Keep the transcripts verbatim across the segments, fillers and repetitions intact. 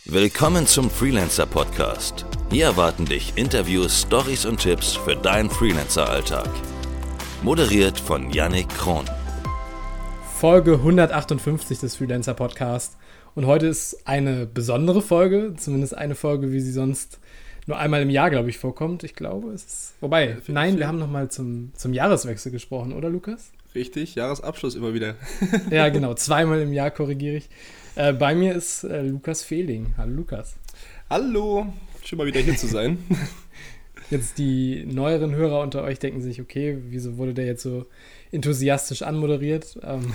Willkommen zum Freelancer Podcast. Hier erwarten dich Interviews, Storys und Tipps für deinen Freelancer-Alltag. Moderiert von Yannick Kron. Folge hundertachtundfünfzig des Freelancer Podcast. Und heute ist eine besondere Folge, zumindest eine Folge, wie sie sonst nur einmal im Jahr, glaube ich, vorkommt. Ich glaube, es ist... Wobei, ja, nein, wir haben nochmal zum, zum Jahreswechsel gesprochen, oder Lukas? Richtig, Jahresabschluss immer wieder. Ja, genau, zweimal im Jahr korrigiere ich. Äh, bei mir ist äh, Lukas Fehling. Hallo Lukas. Hallo, schön mal wieder hier zu sein. Jetzt die neueren Hörer unter euch denken sich, okay, wieso wurde der jetzt so enthusiastisch anmoderiert? Ähm,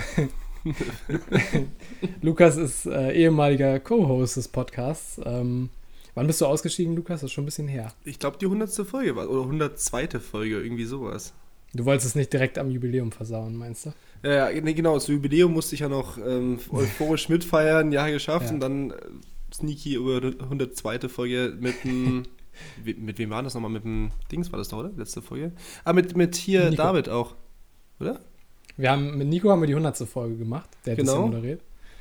Lukas ist äh, ehemaliger Co-Host des Podcasts. Ähm, wann bist du ausgestiegen, Lukas? Das ist schon ein bisschen her. Ich glaube, die hundertste Folge war, oder hundertzweite Folge, irgendwie sowas. Du wolltest es nicht direkt am Jubiläum versauen, meinst du? Ja, ja, nee, genau, das Jubiläum musste ich ja noch ähm, euphorisch mitfeiern, ein Jahr geschafft, ja. Und dann äh, sneaky über die hundertzweite Folge mit dem, mit wem war das nochmal, mit dem Dings war das doch, oder? Letzte Folge? Ah, mit, mit hier Nico. David auch, oder? Wir haben, mit Nico haben wir die hundertste Folge gemacht, der hat genau. das ja moderiert.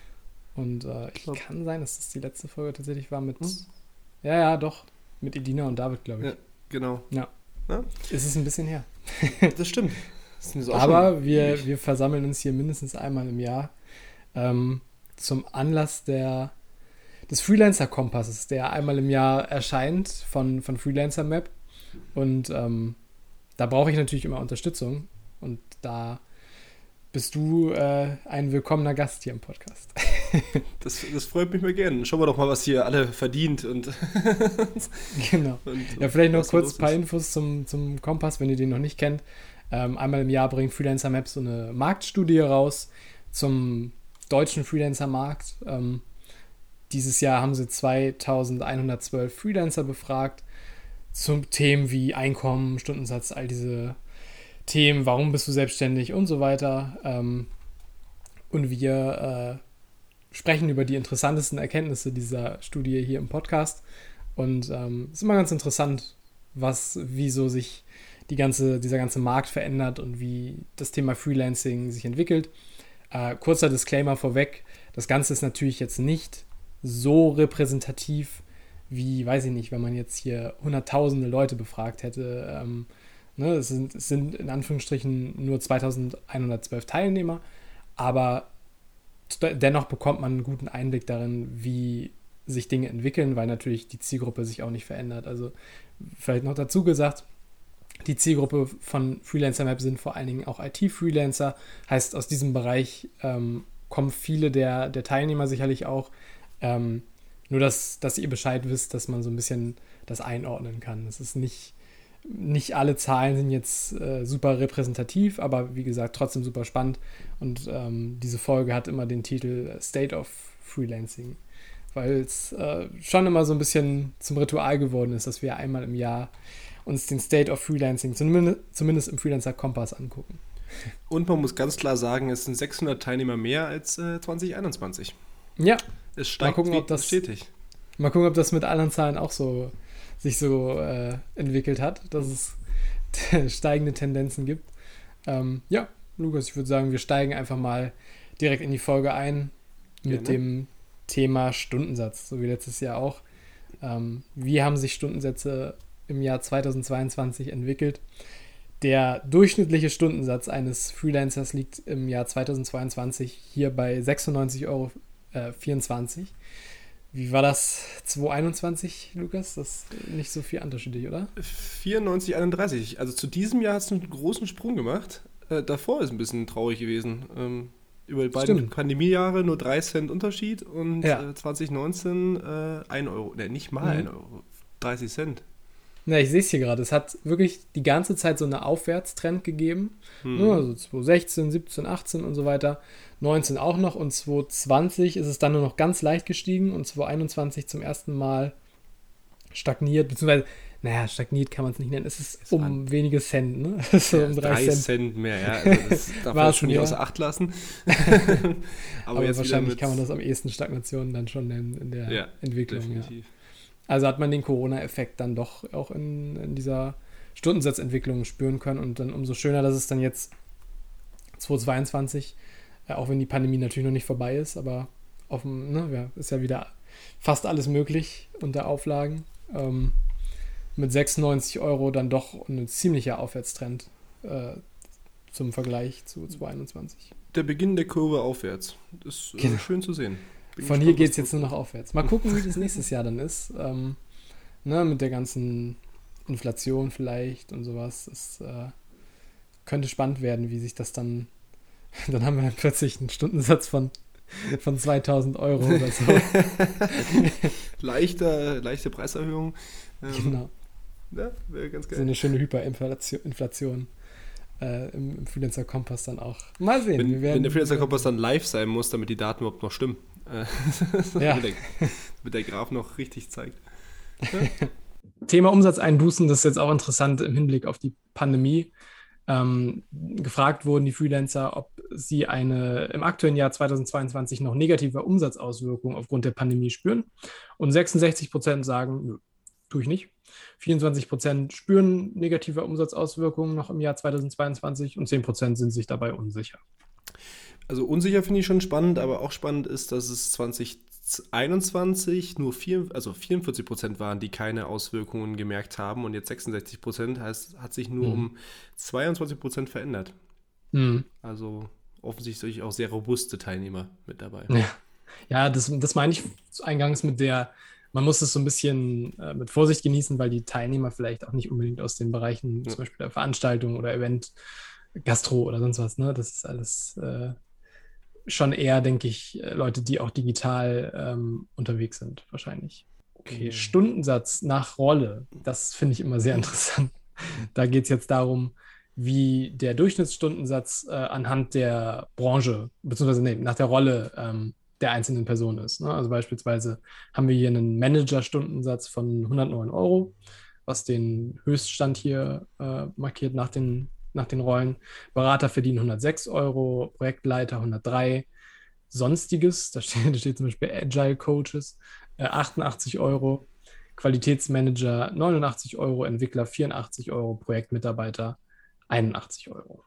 Und äh, ich glaub, kann sein, dass das die letzte Folge tatsächlich war mit, hm? ja, ja, doch, mit Edina und David, glaube ich. Ja, genau. Ja. ja. Es ist ein bisschen her. Das stimmt. Das ist Aber wir, wir versammeln uns hier mindestens einmal im Jahr ähm, zum Anlass der, des Freelancer-Kompasses, der einmal im Jahr erscheint von, von Freelancer Map. Und ähm, da brauche ich natürlich immer Unterstützung. Und da bist du äh, ein willkommener Gast hier im Podcast. Das, das freut mich mir gern. Schauen wir doch mal, was hier alle verdient. Und genau. Und, ja, vielleicht noch kurz ein paar Infos zum, zum Kompass, wenn ihr den noch nicht kennt. Ähm, einmal im Jahr bringt Freelancer Map so eine Marktstudie raus zum deutschen Freelancer-Markt. Ähm, dieses Jahr haben sie zweitausendeinhundertzwölf Freelancer befragt zu Themen wie Einkommen, Stundensatz, all diese Themen, warum bist du selbstständig und so weiter. Ähm, und wir äh, sprechen über die interessantesten Erkenntnisse dieser Studie hier im Podcast. Und es ähm, ist immer ganz interessant, was, wieso sich die ganze, dieser ganze Markt verändert und wie das Thema Freelancing sich entwickelt. Äh, kurzer Disclaimer vorweg, das Ganze ist natürlich jetzt nicht so repräsentativ wie, weiß ich nicht, wenn man jetzt hier hunderttausende Leute befragt hätte. Ähm, ne, es, sind, es sind in Anführungsstrichen nur zweitausendeinhundertzwölf Teilnehmer, aber dennoch bekommt man einen guten Einblick darin, wie sich Dinge entwickeln, weil natürlich die Zielgruppe sich auch nicht verändert. Also vielleicht noch dazu gesagt, die Zielgruppe von Freelancer Map sind vor allen Dingen auch I T-Freelancer. Heißt, aus diesem Bereich ähm, kommen viele der, der Teilnehmer sicherlich auch. Ähm, nur, dass, dass ihr Bescheid wisst, dass man so ein bisschen das einordnen kann. Es ist nicht, nicht alle Zahlen sind jetzt äh, super repräsentativ, aber wie gesagt, trotzdem super spannend. Und ähm, diese Folge hat immer den Titel State of Freelancing, weil es äh, schon immer so ein bisschen zum Ritual geworden ist, dass wir einmal im Jahr uns den State of Freelancing, zumindest, zumindest im Freelancer Kompass, angucken. Und man muss ganz klar sagen, es sind sechshundert Teilnehmer mehr als äh, zwanzig einundzwanzig. Ja. Es steigt mal gucken, ob das, stetig. Mal gucken, ob das mit anderen Zahlen auch so sich so äh, entwickelt hat, dass es steigende Tendenzen gibt. Ähm, ja, Lukas, ich würde sagen, wir steigen einfach mal direkt in die Folge ein mit Gerne. dem Thema Stundensatz, so wie letztes Jahr auch. Ähm, wie haben sich Stundensätze im Jahr zweitausendzweiundzwanzig entwickelt? Der durchschnittliche Stundensatz eines Freelancers liegt im Jahr zweitausendzweiundzwanzig hier bei sechsundneunzig Euro vierundzwanzig. Wie war das zweitausendeinundzwanzig, Lukas? Das ist nicht so viel unterschiedlich, oder? vierundneunzig einunddreißig. Also zu diesem Jahr hat es einen großen Sprung gemacht. Äh, davor ist ein bisschen traurig gewesen. Ähm, über die beiden Stimmt. Pandemiejahre nur drei Cent Unterschied und ja. äh, zwanzig neunzehn äh, ein Euro. Ne, nicht mal mhm. ein Euro. dreißig Cent. Na, ich sehe es hier gerade. Es hat wirklich die ganze Zeit so einen Aufwärtstrend gegeben. Hm. Also zweitausendsechzehn, siebzehn, achtzehn und so weiter. neunzehn auch noch und zweitausendzwanzig ist es dann nur noch ganz leicht gestiegen und zweitausendeinundzwanzig zum ersten Mal stagniert, beziehungsweise, naja, stagniert kann man es nicht nennen. Es ist es um wenige Cent, ne? So ja, um drei, drei Cent. Cent mehr, ja. Also das darf man schon nicht außer Acht lassen. Aber, Aber jetzt wahrscheinlich kann man das am ehesten Stagnation dann schon nennen in der ja, Entwicklung. Definitiv. Ja. Also hat man den Corona-Effekt dann doch auch in, in dieser Stundensatzentwicklung spüren können und dann umso schöner, dass es dann jetzt zweitausendzweiundzwanzig, äh, auch wenn die Pandemie natürlich noch nicht vorbei ist, aber auf dem, ne, ja, ist ja wieder fast alles möglich unter Auflagen. Ähm, mit sechsundneunzig Euro dann doch ein ziemlicher Aufwärtstrend äh, zum Vergleich zu zwanzig einundzwanzig. Der Beginn der Kurve aufwärts. Das ist genau. schön zu sehen. Bin Von hier geht es jetzt nur noch aufwärts. Mal gucken, wie das nächstes Jahr dann ist. Ähm, ne, mit der ganzen Inflation vielleicht und sowas. Es äh, könnte spannend werden, wie sich das dann... Dann haben wir dann plötzlich einen Stundensatz von, von zweitausend Euro oder so. Leichte, leichte Preiserhöhung. Ähm, genau. Ja, wäre ganz geil. So eine schöne Hyperinflation Inflation, äh, im, im Freelancer Kompass dann auch. Mal sehen. Wenn, wir werden, wenn der Freelancer Kompass dann live sein muss, damit die Daten überhaupt noch stimmen. Äh, ja. damit, der, damit der Graph noch richtig zeigt. Ja. Thema Umsatzeinbußen, das ist jetzt auch interessant im Hinblick auf die Pandemie. Ähm, gefragt wurden die Freelancer, ob sie eine im aktuellen Jahr zweitausendzweiundzwanzig noch negative Umsatzauswirkungen aufgrund der Pandemie spüren. Und sechsundsechzig Prozent sagen, nö, tue ich nicht. vierundzwanzig Prozent spüren negative Umsatzauswirkungen noch im Jahr zweitausendzweiundzwanzig und zehn Prozent sind sich dabei unsicher. Also unsicher finde ich schon spannend, aber auch spannend ist, dass es zwanzig einundzwanzig nur vier, also vierundvierzig Prozent waren, die keine Auswirkungen gemerkt haben und jetzt sechsundsechzig Prozent, heißt, hat sich nur mhm. um zweiundzwanzig Prozent verändert. Mhm. Also offensichtlich auch sehr robuste Teilnehmer mit dabei. Ja, ja das, das meine ich eingangs mit der, man muss es so ein bisschen äh, mit Vorsicht genießen, weil die Teilnehmer vielleicht auch nicht unbedingt aus den Bereichen, ja. zum Beispiel der Veranstaltung oder Event, Gastro oder sonst was, ne? Das ist alles äh, schon eher, denke ich, Leute, die auch digital ähm, unterwegs sind, wahrscheinlich. Okay, mhm. Stundensatz nach Rolle, das finde ich immer sehr interessant. Da geht es jetzt darum, wie der Durchschnittsstundensatz äh, anhand der Branche, beziehungsweise nee, nach der Rolle ähm, der einzelnen Person ist. Ne? Also beispielsweise haben wir hier einen Manager-Stundensatz von hundertneun Euro, was den Höchststand hier äh, markiert nach den nach den Rollen. Berater verdienen hundertsechs Euro, Projektleiter hundertdrei, Sonstiges, da steht, da steht zum Beispiel Agile Coaches, äh, achtundachtzig Euro, Qualitätsmanager neunundachtzig Euro, Entwickler vierundachtzig Euro, Projektmitarbeiter einundachtzig Euro.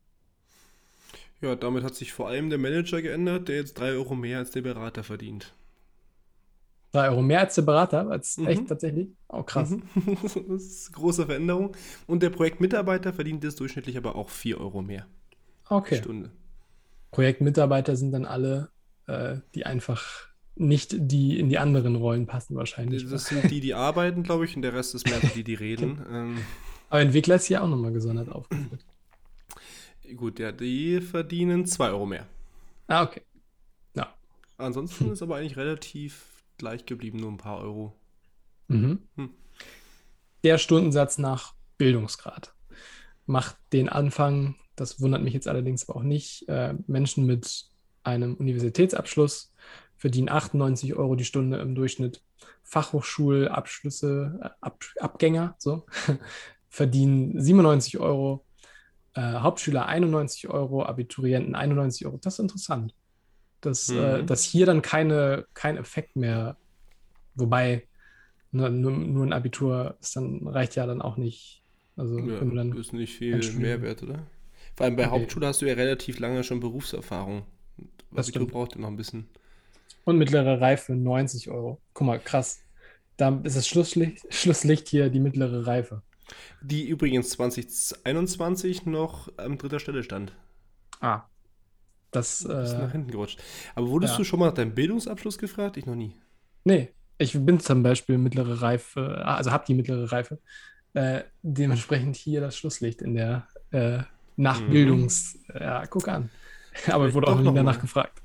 Ja, damit hat sich vor allem der Manager geändert, der jetzt drei Euro mehr als der Berater verdient. drei Euro mehr als der Berater? Als mhm. Echt tatsächlich? Oh, krass. Mhm. Das ist eine große Veränderung. Und der Projektmitarbeiter verdient jetzt durchschnittlich aber auch vier Euro mehr. Okay. Stunde. Projektmitarbeiter sind dann alle, äh, die einfach nicht die in die anderen Rollen passen wahrscheinlich. Das sind die, die arbeiten, glaube ich, und der Rest ist mehr so die, die reden. ähm. Aber Entwickler ist hier auch nochmal gesondert aufgeführt. Gut, ja, die verdienen zwei Euro mehr. Ah, okay. Ja. Ansonsten ist aber eigentlich relativ gleich geblieben, nur ein paar Euro. Mhm. Hm. Der Stundensatz nach Bildungsgrad macht den Anfang, das wundert mich jetzt allerdings aber auch nicht, äh, Menschen mit einem Universitätsabschluss verdienen achtundneunzig Euro die Stunde im Durchschnitt. Fachhochschulabschlüsse, äh, Ab, Abgänger, so, verdienen siebenundneunzig Euro, äh, Hauptschüler einundneunzig Euro, Abiturienten einundneunzig Euro. Das ist interessant. Dass, mhm. äh, dass hier dann keine, kein Effekt mehr, wobei ne, nur, nur ein Abitur ist dann, reicht ja dann auch nicht. Also ja, wenn du dann ist nicht viel Mehrwert, oder? Vor allem bei okay. Hauptschule hast du ja relativ lange schon Berufserfahrung. Abitur braucht ja noch ein bisschen. Und mittlere Reife neunzig Euro. Guck mal, krass. Da ist das Schlusslicht, Schlusslicht hier die mittlere Reife. Die übrigens zwanzig einundzwanzig noch an dritter Stelle stand. Ah. Das äh, ist nach hinten gerutscht. Aber wurdest ja. du schon mal nach deinem Bildungsabschluss gefragt? Ich noch nie. Nee, ich bin zum Beispiel mittlere Reife, also habe die mittlere Reife. Äh, dementsprechend hier das Schlusslicht in der äh, Nachbildungs... Mhm. Ja, guck an. Aber wurde auch noch nie danach gefragt.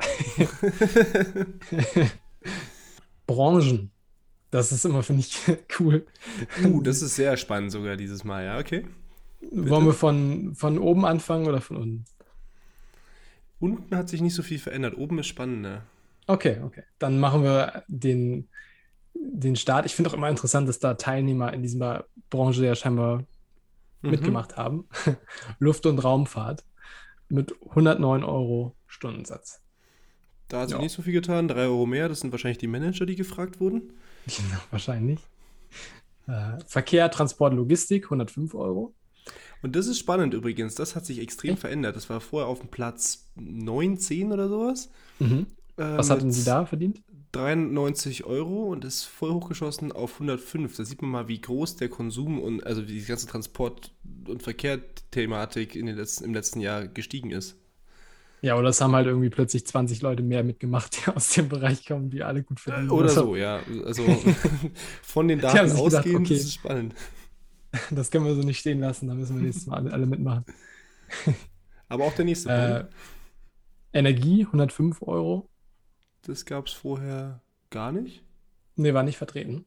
Branchen. Das ist immer, finde ich, cool. Uh, das ist sehr spannend sogar dieses Mal, ja, okay. Bitte? Wollen wir von, von oben anfangen oder von unten? Unten hat sich nicht so viel verändert. Oben ist spannender. Okay, okay. Dann machen wir den, den Start. Ich finde auch immer interessant, dass da Teilnehmer in dieser Branche ja scheinbar mhm. mitgemacht haben. Luft- und Raumfahrt mit hundertneun Euro Stundensatz. Da hat sich ja. nicht so viel getan. Drei Euro mehr. Das sind wahrscheinlich die Manager, die gefragt wurden. Genau, wahrscheinlich. Äh, Verkehr, Transport, Logistik, hundertfünf Euro. Und das ist spannend übrigens, das hat sich extrem Echt? verändert. Das war vorher auf dem Platz neun, zehn oder sowas. Mhm. Was äh, hatten Sie da verdient? dreiundneunzig Euro und ist voll hochgeschossen auf hundertfünf. Da sieht man mal, wie groß der Konsum und also die ganze Transport- und Verkehrsthematik in den letzten, im letzten Jahr gestiegen ist. Ja, oder es haben halt irgendwie plötzlich zwanzig Leute mehr mitgemacht, die aus dem Bereich kommen, die alle gut verdienen. Oder so, ja. Also von den Daten ausgehend, okay, das ist spannend. Das können wir so nicht stehen lassen, da müssen wir nächstes Mal alle, alle mitmachen. Aber auch der nächste äh, Punkt. Energie, hundertfünf Euro. Das gab es vorher gar nicht? Nee, war nicht vertreten.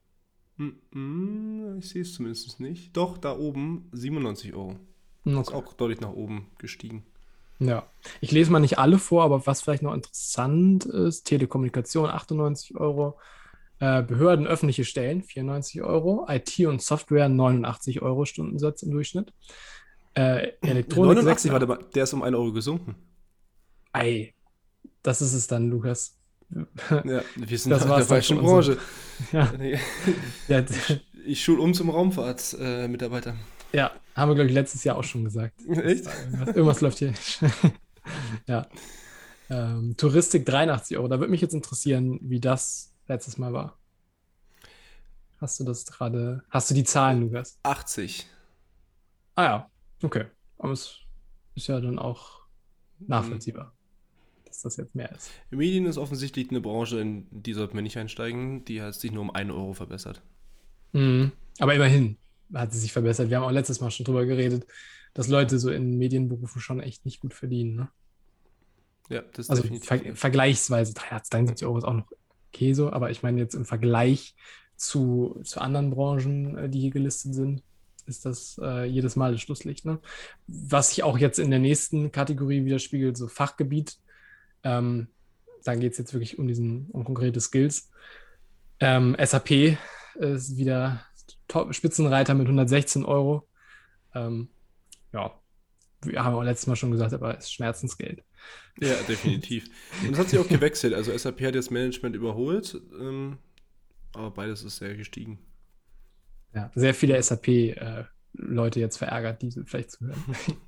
Ich sehe es zumindest nicht. Doch, da oben siebenundneunzig Euro. Okay. Das ist auch deutlich nach oben gestiegen. Ja, ich lese mal nicht alle vor, aber was vielleicht noch interessant ist, Telekommunikation achtundneunzig Euro, äh, Behörden, öffentliche Stellen vierundneunzig Euro, I T und Software neunundachtzig Euro Stundensatz im Durchschnitt. Äh, Elektronik neunundachtzig, warte mal, der ist um einen Euro gesunken. Ei, das ist es dann, Lukas. Ja, wir sind in der falschen Branche. Ja. Ja. Ich, ich schule um zum Raumfahrtsmitarbeiter. Äh, ja, haben wir, glaube ich, letztes Jahr auch schon gesagt. Echt? Irgendwas, irgendwas läuft hier. Ja. Ähm, Touristik dreiundachtzig Euro. Da würde mich jetzt interessieren, wie das letztes Mal war. Hast du das gerade, hast du die Zahlen, Lukas? achtzig. Ah ja, okay. Aber es ist ja dann auch nachvollziehbar. Mhm. Dass das jetzt mehr ist. Medien ist offensichtlich eine Branche, in die sollten wir nicht einsteigen. Die hat sich nur um einen Euro verbessert. Mhm. Aber immerhin hat sie sich verbessert. Wir haben auch letztes Mal schon drüber geredet, dass Leute so in Medienberufen schon echt nicht gut verdienen. Ne? Ja, das ist also definitiv. ver- vergleichsweise dreiundsiebzig Euro ist auch noch okay so, aber ich meine jetzt im Vergleich zu, zu anderen Branchen, die hier gelistet sind, ist das äh, jedes Mal das Schlusslicht. Ne? Was sich auch jetzt in der nächsten Kategorie widerspiegelt, so Fachgebiet. Ähm, da geht es jetzt wirklich um diesen um konkrete Skills. Ähm, S A P ist wieder Top Spitzenreiter mit hundertsechzehn Euro. Ähm, ja, wir haben auch letztes Mal schon gesagt, aber es ist Schmerzensgeld. Ja, definitiv. Und es hat sich auch gewechselt. Also S A P hat jetzt Management überholt, ähm, aber beides ist sehr gestiegen. Ja, sehr viele S A P-Leute äh, jetzt verärgert, diese vielleicht zu hören.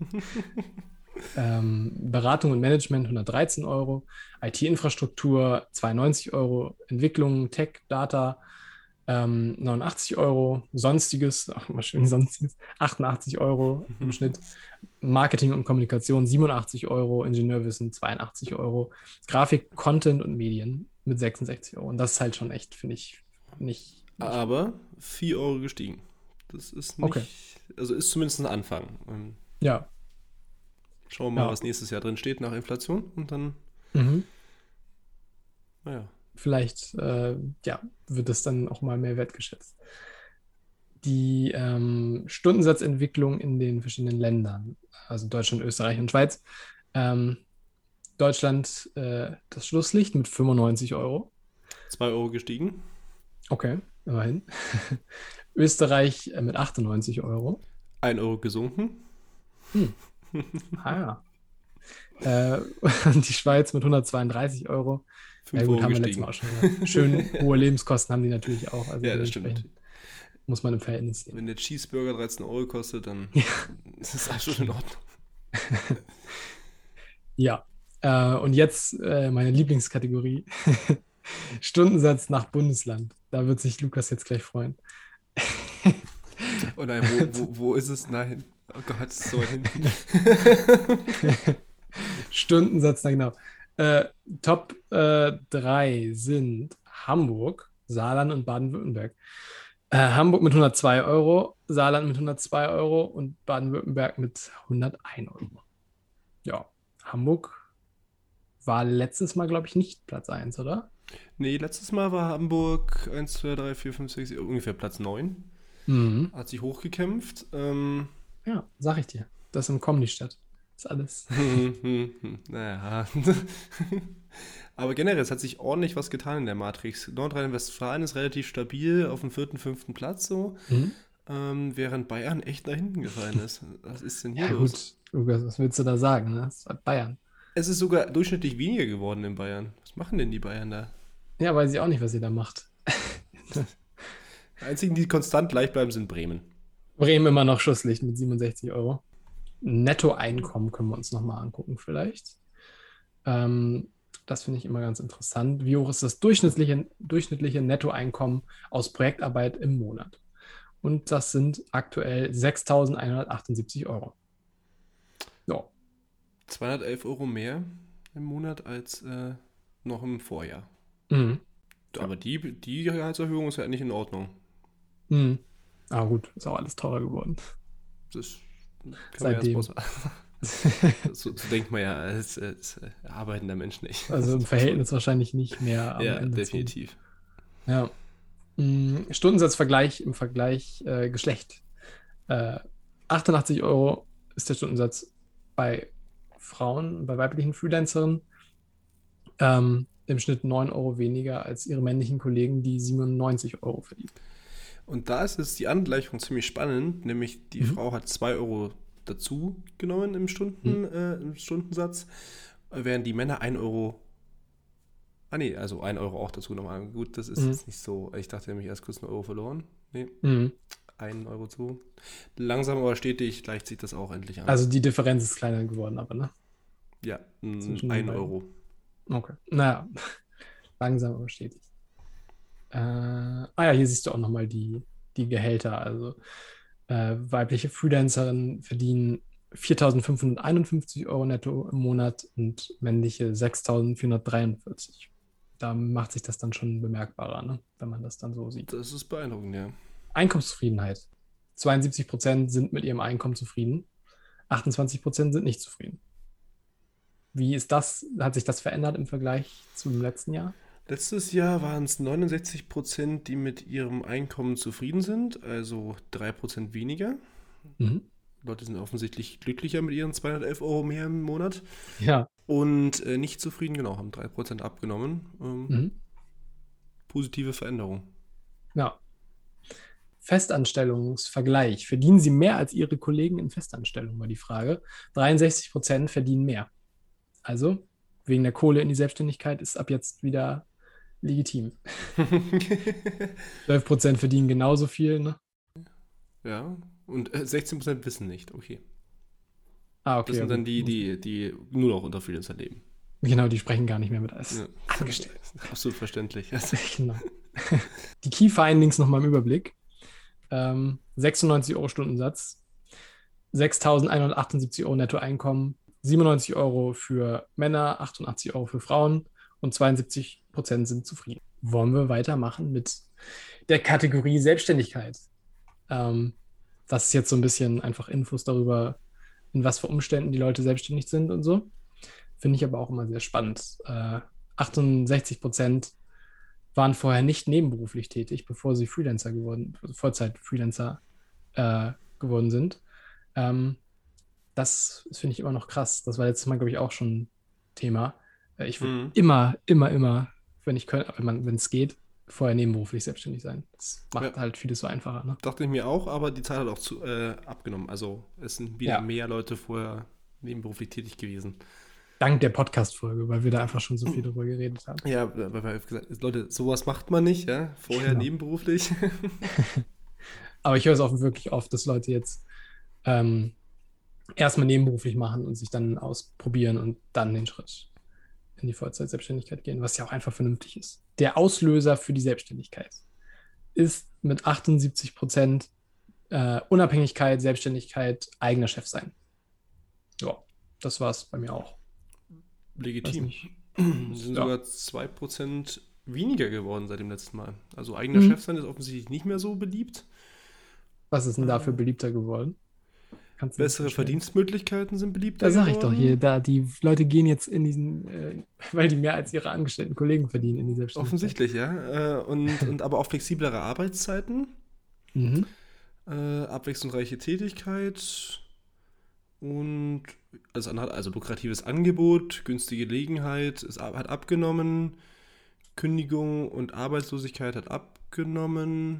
Ähm, Beratung und Management hundertdreizehn Euro, I T-Infrastruktur zweiundneunzig Euro, Entwicklung, Tech, Data ähm, neunundachtzig Euro, Sonstiges, ach, mal schön Sonstiges, achtundachtzig Euro im Schnitt, Marketing und Kommunikation siebenundachtzig Euro, Ingenieurwissen zweiundachtzig Euro, Grafik, Content und Medien mit sechsundsechzig Euro. Und das ist halt schon echt, finde ich, nicht, nicht. Aber vier Euro gestiegen. Das ist nicht, okay. Also ist zumindest ein Anfang. Ähm, ja. Schauen wir mal, ja. was nächstes Jahr drin steht nach Inflation und dann, mhm. naja. Vielleicht äh, ja, wird es dann auch mal mehr wertgeschätzt. Die ähm, Stundensatzentwicklung in den verschiedenen Ländern, also Deutschland, Österreich und Schweiz. Ähm, Deutschland äh, das Schlusslicht mit fünfundneunzig Euro. zwei Euro gestiegen. Okay, immerhin. Österreich äh, mit achtundneunzig Euro. ein Euro gesunken. Hm. Ah ja. Äh, und die Schweiz mit hundertzweiunddreißig Euro. fünf ja gut, Euro haben wir gestiegen. letztes Mal auch schon gesagt. Schön hohe Lebenskosten haben die natürlich auch. Also ja, das stimmt. Muss man im Verhältnis sehen. Wenn der Cheeseburger dreizehn Euro kostet, dann ja. ist das absolut in Ordnung. Ja, äh, und jetzt äh, meine Lieblingskategorie. Stundensatz nach Bundesland. Da wird sich Lukas jetzt gleich freuen. Oh nein, wo, wo, wo ist es? Nein. Oh Gott, so weit hinten. Stundensatz, na genau. Äh, Top drei äh, sind Hamburg, Saarland und Baden-Württemberg. Äh, Hamburg mit hundertzwei Euro, Saarland mit hundertzwei Euro und Baden-Württemberg mit hundertein Euro. Ja, Hamburg war letztes Mal, glaube ich, nicht Platz eins, oder? Nee, letztes Mal war Hamburg eins, zwei, drei, vier, fünf, sechs, ungefähr Platz neun. Mhm. Hat sich hochgekämpft. Ähm, ja, sag ich dir. Das ist im Comedy statt. Das ist alles. naja. Aber generell, es hat sich ordentlich was getan in der Matrix. Nordrhein-Westfalen ist relativ stabil auf dem vierten, fünften Platz so, mhm. ähm, während Bayern echt nach hinten gefallen ist. Was ist denn hier ja, los? Gut, Lukas, was willst du da sagen? Ne? Das ist Bayern. Es ist sogar durchschnittlich weniger geworden in Bayern. Was machen denn die Bayern da? Ja, weiß ich auch nicht, was ihr da macht. Die einzigen, die konstant gleich bleiben, sind Bremen. Bremen immer noch Schusslicht mit siebenundsechzig Euro. Nettoeinkommen können wir uns nochmal angucken vielleicht. Ähm, das finde ich immer ganz interessant. Wie hoch ist das durchschnittliche, durchschnittliche Nettoeinkommen aus Projektarbeit im Monat? Und das sind aktuell sechstausendeinhundertachtundsiebzig Euro. So. zweihundertelf Euro mehr im Monat als äh, noch im Vorjahr. Mhm. Aber die, die Gehaltserhöhung ist ja eigentlich in Ordnung. Mhm. Ah gut, ist auch alles teurer geworden. Das kann Seitdem. Man ja so, so denkt man ja als, als arbeitender Mensch nicht. Also im Verhältnis wahrscheinlich nicht mehr am ja, Ende. definitiv. Zu. Ja. Mhm. Stundensatzvergleich im Vergleich äh, Geschlecht. Äh, achtundachtzig Euro ist der Stundensatz bei Frauen, bei weiblichen Freelancerinnen. Ähm, im Schnitt neun Euro weniger als ihre männlichen Kollegen, die siebenundneunzig Euro verdienen. Und da ist jetzt die Angleichung ziemlich spannend, nämlich die mhm. Frau hat zwei Euro dazu genommen im, Stunden, mhm. äh, im Stundensatz, während die Männer ein Euro, ah nee, also ein Euro auch dazu genommen haben. Gut, das ist mhm. jetzt nicht so, ich dachte nämlich erst kurz einen Euro verloren. Nee, mhm. einen Euro zu. Langsam aber stetig gleicht sich das auch endlich an. Also die Differenz ist kleiner geworden, aber ne? Ja, ein Euro. Okay, naja, langsam aber stetig. Äh, ah ja, hier siehst du auch nochmal die, die Gehälter. Also äh, weibliche Freelancerinnen verdienen viertausendfünfhunderteinundfünfzig Euro netto im Monat und männliche sechstausendvierhundertdreiundvierzig. Da macht sich das dann schon bemerkbarer, ne? Wenn man das dann so sieht. Das ist beeindruckend, ja. Einkommenszufriedenheit. zweiundsiebzig Prozent sind mit ihrem Einkommen zufrieden, achtundzwanzig Prozent sind nicht zufrieden. Wie ist das, hat sich das verändert im Vergleich zum letzten Jahr? Letztes Jahr waren es neunundsechzig Prozent, die mit ihrem Einkommen zufrieden sind, also drei Prozent weniger. Mhm. Leute sind offensichtlich glücklicher mit ihren zweihundertelf Euro mehr im Monat. Ja. Und äh, nicht zufrieden, genau, haben drei Prozent abgenommen. Ähm, mhm. Positive Veränderung. Ja. Festanstellungsvergleich. Verdienen Sie mehr als Ihre Kollegen in Festanstellung, war die Frage. dreiundsechzig Prozent verdienen mehr. Also, wegen der Kohle in die Selbstständigkeit ist ab jetzt wieder legitim. zwölf Prozent verdienen genauso viel, ne? Ja, und äh, sechzehn Prozent wissen nicht, okay. Ah, okay. Das sind dann die, die, die nur noch unter Freelancer leben. Genau, die sprechen gar nicht mehr mit als ja. Angestellte. Absolut verständlich. Genau. Die Key Findings nochmal im Überblick. Ähm, sechsundneunzig Euro Stundensatz, sechstausendeinhundertachtundsiebzig Euro Nettoeinkommen, siebenundneunzig Euro für Männer, achtundachtzig Euro für Frauen und zweiundsiebzig Prozent sind zufrieden. Wollen wir weitermachen mit der Kategorie Selbstständigkeit? Ähm, das ist jetzt so ein bisschen einfach Infos darüber, in was für Umständen die Leute selbstständig sind und so. Finde ich aber auch immer sehr spannend. Äh, achtundsechzig Prozent waren vorher nicht nebenberuflich tätig, bevor sie Freelancer geworden, Vollzeit-Freelancer äh, geworden sind. Ähm, das finde ich immer noch krass. Das war letztes Mal, glaube ich, auch schon Thema. Äh, ich will mhm. immer, immer, immer, wenn ich könnte, wenn es geht, vorher nebenberuflich selbstständig sein. Das macht ja. halt vieles so einfacher. Ne? Dachte ich mir auch, aber die Zahl hat auch zu, äh, abgenommen. Also es sind wieder ja. mehr Leute vorher nebenberuflich tätig gewesen. Dank der Podcast-Folge, weil wir da einfach schon so viel drüber geredet haben. Ja, weil wir gesagt Leute, sowas macht man nicht, ja, vorher genau. nebenberuflich. Aber ich höre es auch wirklich oft, dass Leute jetzt ähm, erstmal nebenberuflich machen und sich dann ausprobieren und dann den Schritt in die Vollzeit-Selbstständigkeit gehen, was ja auch einfach vernünftig ist. Der Auslöser für die Selbstständigkeit ist mit achtundsiebzig Prozent äh, Unabhängigkeit, Selbstständigkeit, eigener Chef sein. Ja, das war es bei mir auch. Legitim. Es sind ja. sogar zwei Prozent weniger geworden seit dem letzten Mal. Also eigener mhm. Chef sein ist offensichtlich nicht mehr so beliebt. Was ist denn dafür beliebter geworden? Kannst Bessere Verdienstmöglichkeiten sind beliebter geworden? Da sag ich doch hier, da die Leute gehen jetzt in diesen, äh, weil die mehr als ihre angestellten Kollegen verdienen in die Selbstständigkeit. Offensichtlich, ja. Äh, und, und aber auch flexiblere Arbeitszeiten, mhm. äh, abwechslungsreiche Tätigkeit und also, also lukratives Angebot, günstige Gelegenheit, es hat abgenommen, Kündigung und Arbeitslosigkeit hat abgenommen.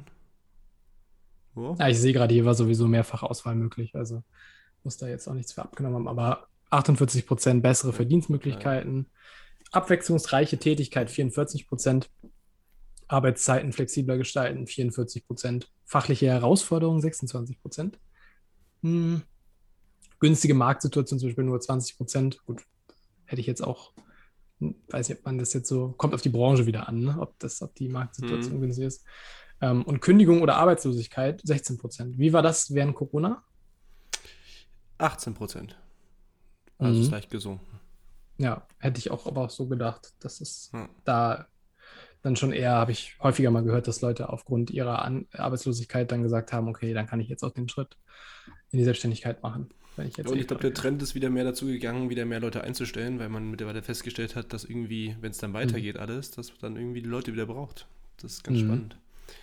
Oh. Ja, ich sehe gerade, hier war sowieso mehrfach Auswahl möglich, also muss da jetzt auch nichts für abgenommen haben, aber achtundvierzig Prozent bessere Verdienstmöglichkeiten, abwechslungsreiche Tätigkeit vierundvierzig Prozent, Arbeitszeiten flexibler gestalten vierundvierzig Prozent, fachliche Herausforderungen sechsundzwanzig Prozent, hm. günstige Marktsituation zum Beispiel nur zwanzig Prozent. Gut, hätte ich jetzt auch weiß nicht, ob man das jetzt so, kommt auf die Branche wieder an, ne? ob, das, ob die Marktsituation Mhm. günstig ist. Ähm, und Kündigung oder Arbeitslosigkeit sechzehn Prozent. Wie war das während Corona? achtzehn Prozent. Also Mhm. ist leicht gesunken. Ja, hätte ich auch aber auch so gedacht, dass es Ja. da dann schon eher, habe ich häufiger mal gehört, dass Leute aufgrund ihrer An- Arbeitslosigkeit dann gesagt haben, okay, dann kann ich jetzt auch den Schritt in die Selbstständigkeit machen. Wenn ich jetzt Und eh ich glaube, der Trend ist wieder mehr dazu gegangen, wieder mehr Leute einzustellen, weil man mittlerweile festgestellt hat, dass irgendwie, wenn es dann weitergeht alles, dass dann irgendwie die Leute wieder braucht. Das ist ganz Mhm. spannend.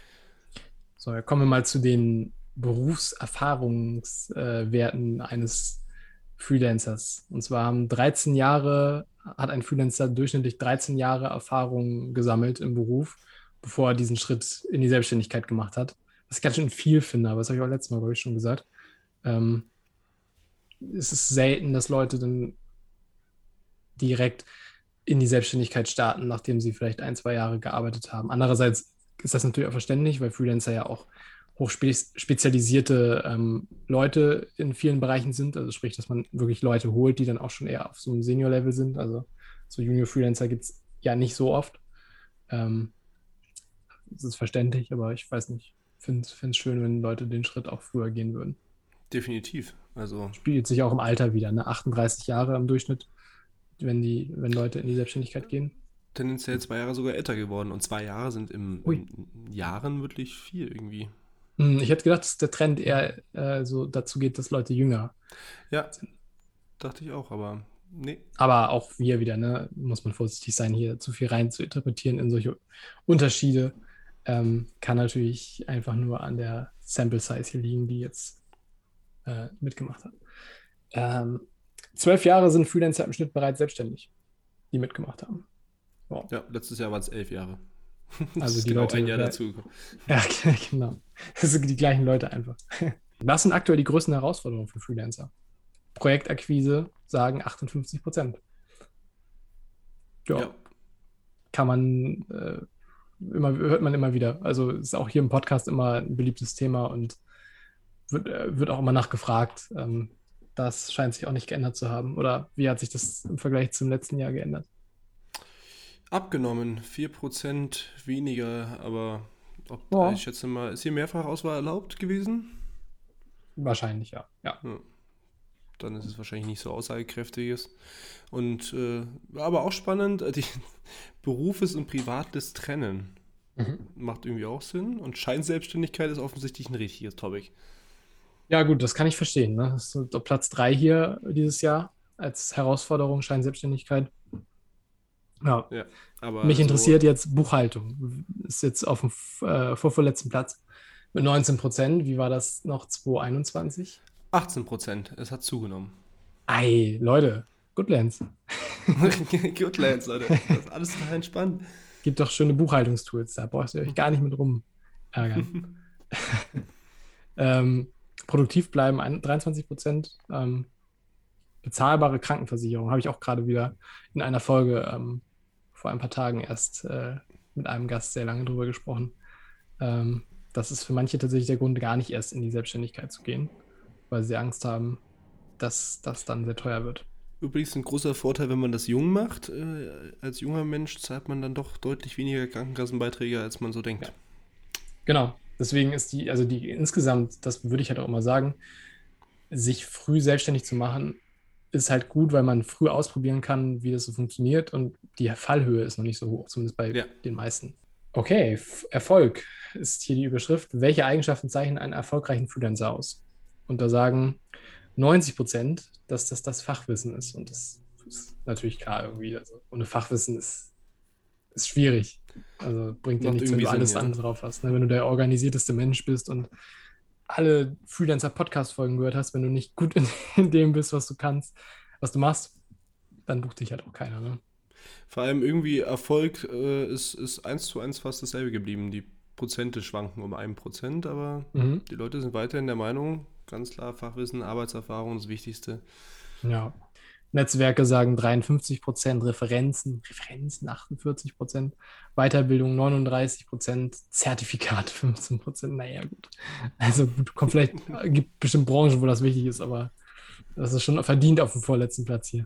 So, kommen wir mal zu den Berufserfahrungswerten eines Freelancers. Und zwar haben dreizehn Jahre, hat ein Freelancer durchschnittlich dreizehn Jahre Erfahrung gesammelt im Beruf, bevor er diesen Schritt in die Selbstständigkeit gemacht hat. Was ich ganz schön viel finde, aber das habe ich auch letztes Mal, glaube ich, schon gesagt. Ähm, es ist selten, dass Leute dann direkt in die Selbstständigkeit starten, nachdem sie vielleicht ein, zwei Jahre gearbeitet haben. Andererseits ist das natürlich auch verständlich, weil Freelancer ja auch hochspezialisierte ähm, Leute in vielen Bereichen sind. Also sprich, dass man wirklich Leute holt, die dann auch schon eher auf so einem Senior-Level sind. Also so Junior-Freelancer gibt es ja nicht so oft. Ähm, das ist verständlich, aber ich weiß nicht. Ich finde es schön, wenn Leute den Schritt auch früher gehen würden. Definitiv. Also Spiegelt sich auch im Alter wieder, ne? achtunddreißig Jahre im Durchschnitt, wenn die, wenn Leute in die Selbstständigkeit gehen. tendenziell zwei Jahre sogar älter geworden. Und zwei Jahre sind im, Ui. in Jahren wirklich viel irgendwie. Hm, Ich hätte gedacht, dass der Trend eher äh, so dazu geht, dass Leute jünger Ja, sind. dachte ich auch, aber nee. Aber auch hier wieder, ne, muss man vorsichtig sein, hier zu viel rein zu interpretieren in solche Unterschiede. Ähm, kann natürlich einfach nur an der Sample Size hier liegen, die jetzt äh, mitgemacht hat. Ähm, zwölf Jahre sind Freelancer im Schnitt bereits selbstständig, die mitgemacht haben. Wow. Ja, letztes Jahr waren es elf Jahre. Das Also ist die genau Leute, ein Jahr ja, dazugekommen. ja, genau. Das sind die gleichen Leute einfach. Was sind aktuell die größten Herausforderungen für Freelancer? Projektakquise sagen achtundfünfzig Prozent. Ja, Ja, kann man, äh, immer, hört man immer wieder. Also ist auch hier im Podcast immer ein beliebtes Thema und wird, äh, wird auch immer nachgefragt. Ähm, das scheint sich auch nicht geändert zu haben. Oder wie hat sich das im Vergleich zum letzten Jahr geändert? abgenommen. vier Prozent weniger, aber ob, Ja. ich schätze mal, ist hier Mehrfachauswahl erlaubt gewesen? Wahrscheinlich, ja. ja. Ja. Dann ist es wahrscheinlich nicht so aussagekräftiges. Und äh, aber auch spannend, äh, die Berufes und Privates trennen. Mhm. Macht irgendwie auch Sinn. Und Scheinselbstständigkeit ist offensichtlich ein richtiges Topic. Ja, gut, das kann ich verstehen. Ne? Das ist so Platz drei hier dieses Jahr als Herausforderung, Scheinselbstständigkeit. Ja, Ja, aber mich so- interessiert jetzt Buchhaltung. Ist jetzt auf dem äh, vorvorletzten Platz mit neunzehn Prozent. Wie war das noch zwanzig einundzwanzig? achtzehn Prozent. Es hat zugenommen. Ei, Leute, Goodlands. Goodlands, Leute. Das ist alles total entspannt. Gibt doch schöne Buchhaltungstools, da braucht ihr euch gar nicht mit rum ärgern. ähm, produktiv bleiben ein- dreiundzwanzig Prozent. Ähm, bezahlbare Krankenversicherung habe ich auch gerade wieder in einer Folge ähm, vor ein paar Tagen erst äh, mit einem Gast sehr lange drüber gesprochen. Ähm, das ist für manche tatsächlich der Grund, gar nicht erst in die Selbstständigkeit zu gehen, weil sie Angst haben, dass das dann sehr teuer wird. Übrigens ein großer Vorteil, wenn man das jung macht. Äh, als junger Mensch zahlt man dann doch deutlich weniger Krankenkassenbeiträge, als man so denkt. Ja. Genau, deswegen ist die, also die insgesamt, das würde ich halt auch immer sagen, sich früh selbstständig zu machen, ist halt gut, weil man früh ausprobieren kann, wie das so funktioniert und die Fallhöhe ist noch nicht so hoch, zumindest bei Ja. den meisten. Okay, F- Erfolg ist hier die Überschrift. Welche Eigenschaften zeichnen einen erfolgreichen Freelancer aus? Und da sagen neunzig Prozent, dass das das Fachwissen ist. Und das ist natürlich klar irgendwie. Also ohne Fachwissen ist, ist schwierig. Also bringt dir Macht nichts, wenn irgendwie du alles Sinn, ja. andere drauf hast. Ne? Wenn du der organisierteste Mensch bist und alle Freelancer-Podcast-Folgen gehört hast, wenn du nicht gut in, in dem bist, was du kannst, was du machst, dann bucht dich halt auch keiner. Ne? Vor allem irgendwie Erfolg äh, ist, ist eins zu eins fast dasselbe geblieben. Die Prozente schwanken um ein Prozent, aber Mhm. die Leute sind weiterhin der Meinung, ganz klar, Fachwissen, Arbeitserfahrung das Wichtigste. Ja. Netzwerke sagen dreiundfünfzig Prozent, Referenzen, Referenzen achtundvierzig Prozent, Weiterbildung neununddreißig Prozent, Zertifikate fünfzehn Prozent. Naja, gut. Also gut, kommt vielleicht, gibt bestimmt Branchen, wo das wichtig ist, aber das ist schon verdient auf dem vorletzten Platz hier.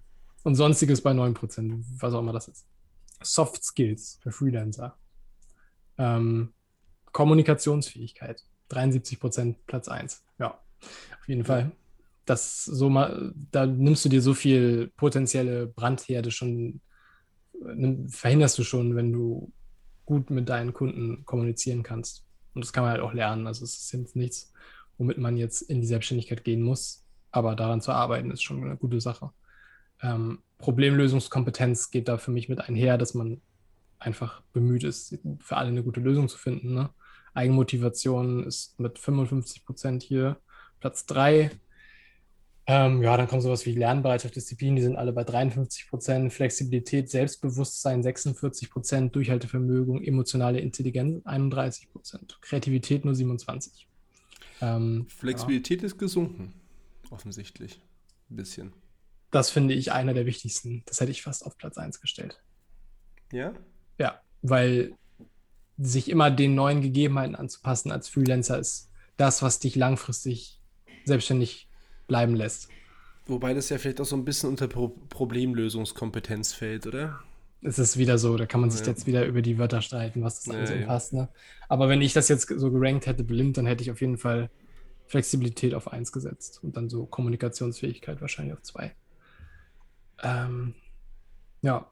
Und Sonstiges bei neun Prozent, was auch immer das ist. Soft Skills für Freelancer. Ähm, Kommunikationsfähigkeit, dreiundsiebzig Prozent Platz eins. Ja, auf jeden Fall. Das so mal, da nimmst du dir so viel potenzielle Brandherde schon, verhinderst du schon, wenn du gut mit deinen Kunden kommunizieren kannst. Und das kann man halt auch lernen. Also es ist jetzt nichts, womit man jetzt in die Selbstständigkeit gehen muss. Aber daran zu arbeiten, ist schon eine gute Sache. Ähm, Problemlösungskompetenz geht da für mich mit einher, dass man einfach bemüht ist, für alle eine gute Lösung zu finden. Ne? Eigenmotivation ist mit fünfundfünfzig Prozent hier Platz drei. Ähm, ja, dann kommt sowas wie Lernbereitschaft, Disziplin, die sind alle bei dreiundfünfzig Prozent. Flexibilität, Selbstbewusstsein sechsundvierzig Prozent. Durchhaltevermögen, emotionale Intelligenz einunddreißig Prozent. Kreativität nur siebenundzwanzig Prozent. Ähm, Flexibilität ja. ist gesunken, offensichtlich. Ein bisschen. Das finde ich einer der wichtigsten. Das hätte ich fast auf Platz eins gestellt. Ja? Ja, weil sich immer den neuen Gegebenheiten anzupassen als Freelancer ist das, was dich langfristig selbstständig bleiben lässt. Wobei das ja vielleicht auch so ein bisschen unter Pro- Problemlösungskompetenz fällt, oder? Es ist wieder so, da kann man sich ja. jetzt wieder über die Wörter streiten, was das alles ja, umfasst. Ne? Aber wenn ich das jetzt so gerankt hätte, blind, dann hätte ich auf jeden Fall Flexibilität auf eins gesetzt und dann so Kommunikationsfähigkeit wahrscheinlich auf zwei. Ähm, ja.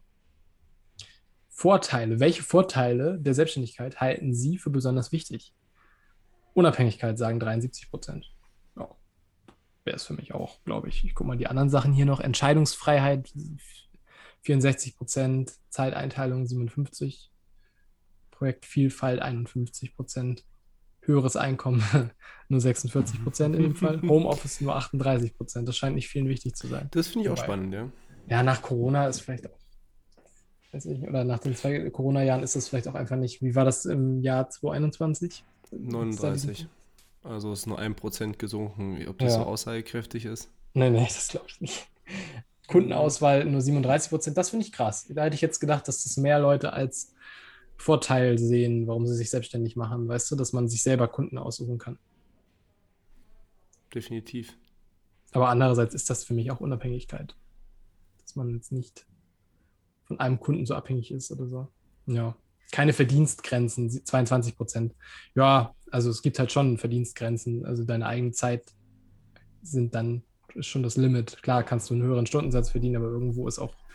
Vorteile. Welche Vorteile der Selbstständigkeit halten Sie für besonders wichtig? Unabhängigkeit, sagen dreiundsiebzig Prozent. Ja. Wäre es für mich auch, glaube ich. Ich gucke mal die anderen Sachen hier noch. Entscheidungsfreiheit, vierundsechzig Prozent. Zeiteinteilung, siebenundfünfzig. Projektvielfalt, einundfünfzig Prozent. Höheres Einkommen, nur sechsundvierzig Prozent in dem Fall. Homeoffice, nur achtunddreißig Prozent. Das scheint nicht vielen wichtig zu sein. Das finde ich auch Wobei, spannend, ja. Ja, nach Corona ist vielleicht auch, weiß ich, oder nach den zwei Corona-Jahren ist das vielleicht auch einfach nicht. Wie war das im Jahr zwanzig einundzwanzig? neununddreißig. Also ist nur ein Prozent gesunken. Ob das ja. so aussagekräftig ist? Nee, nee, das glaube ich nicht. Kundenauswahl nur siebenunddreißig Prozent. Das finde ich krass. Da hätte ich jetzt gedacht, dass das mehr Leute als Vorteil sehen, warum sie sich selbstständig machen. Weißt du, dass man sich selber Kunden aussuchen kann. Definitiv. Aber andererseits ist das für mich auch Unabhängigkeit. Dass man jetzt nicht von einem Kunden so abhängig ist oder so. Ja. Keine Verdienstgrenzen, zweiundzwanzig Prozent. Ja, also es gibt halt schon Verdienstgrenzen. Also deine eigene Zeit sind dann ist schon das Limit. Klar kannst du einen höheren Stundensatz verdienen, aber irgendwo ist auch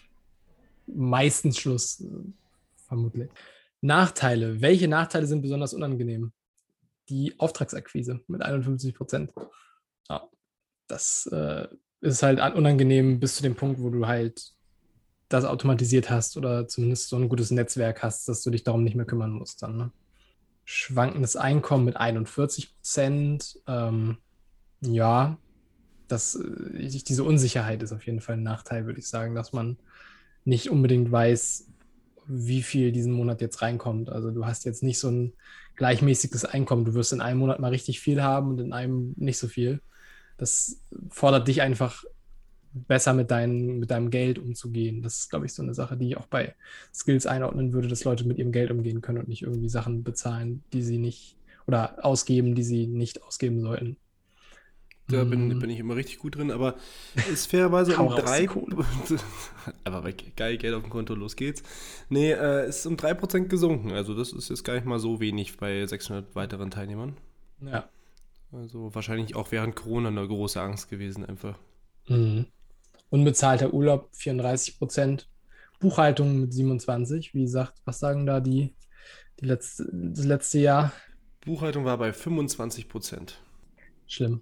meistens Schluss, vermutlich. Nachteile. Welche Nachteile sind besonders unangenehm? Die Auftragsakquise mit einundfünfzig Prozent. Ja, das äh, ist halt unangenehm bis zu dem Punkt, wo du halt das automatisiert hast oder zumindest so ein gutes Netzwerk hast, dass du dich darum nicht mehr kümmern musst dann. Ne? Schwankendes Einkommen mit einundvierzig Prozent. Ähm, ja, das, diese Unsicherheit ist auf jeden Fall ein Nachteil, würde ich sagen, dass man nicht unbedingt weiß, wie viel diesen Monat jetzt reinkommt. Also du hast jetzt nicht so ein gleichmäßiges Einkommen. Du wirst in einem Monat mal richtig viel haben und in einem nicht so viel. Das fordert dich einfach besser mit, dein, mit deinem Geld umzugehen. Das ist, glaube ich, so eine Sache, die ich auch bei Skills einordnen würde, dass Leute mit ihrem Geld umgehen können und nicht irgendwie Sachen bezahlen, die sie nicht, oder ausgeben, die sie nicht ausgeben sollten. Da bin, bin ich immer richtig gut drin, aber ist fairerweise um drei... aber geil, Geld auf dem Konto, los geht's. Nee, äh, ist um drei Prozent gesunken. Also das ist jetzt gar nicht mal so wenig bei sechshundert weiteren Teilnehmern. Ja. Also wahrscheinlich auch während Corona eine große Angst gewesen einfach. Mhm. Unbezahlter Urlaub vierunddreißig Prozent. Buchhaltung mit siebenundzwanzig. Wie gesagt, was sagen da die, die letzte, das letzte Jahr? Buchhaltung war bei fünfundzwanzig Prozent. Schlimm.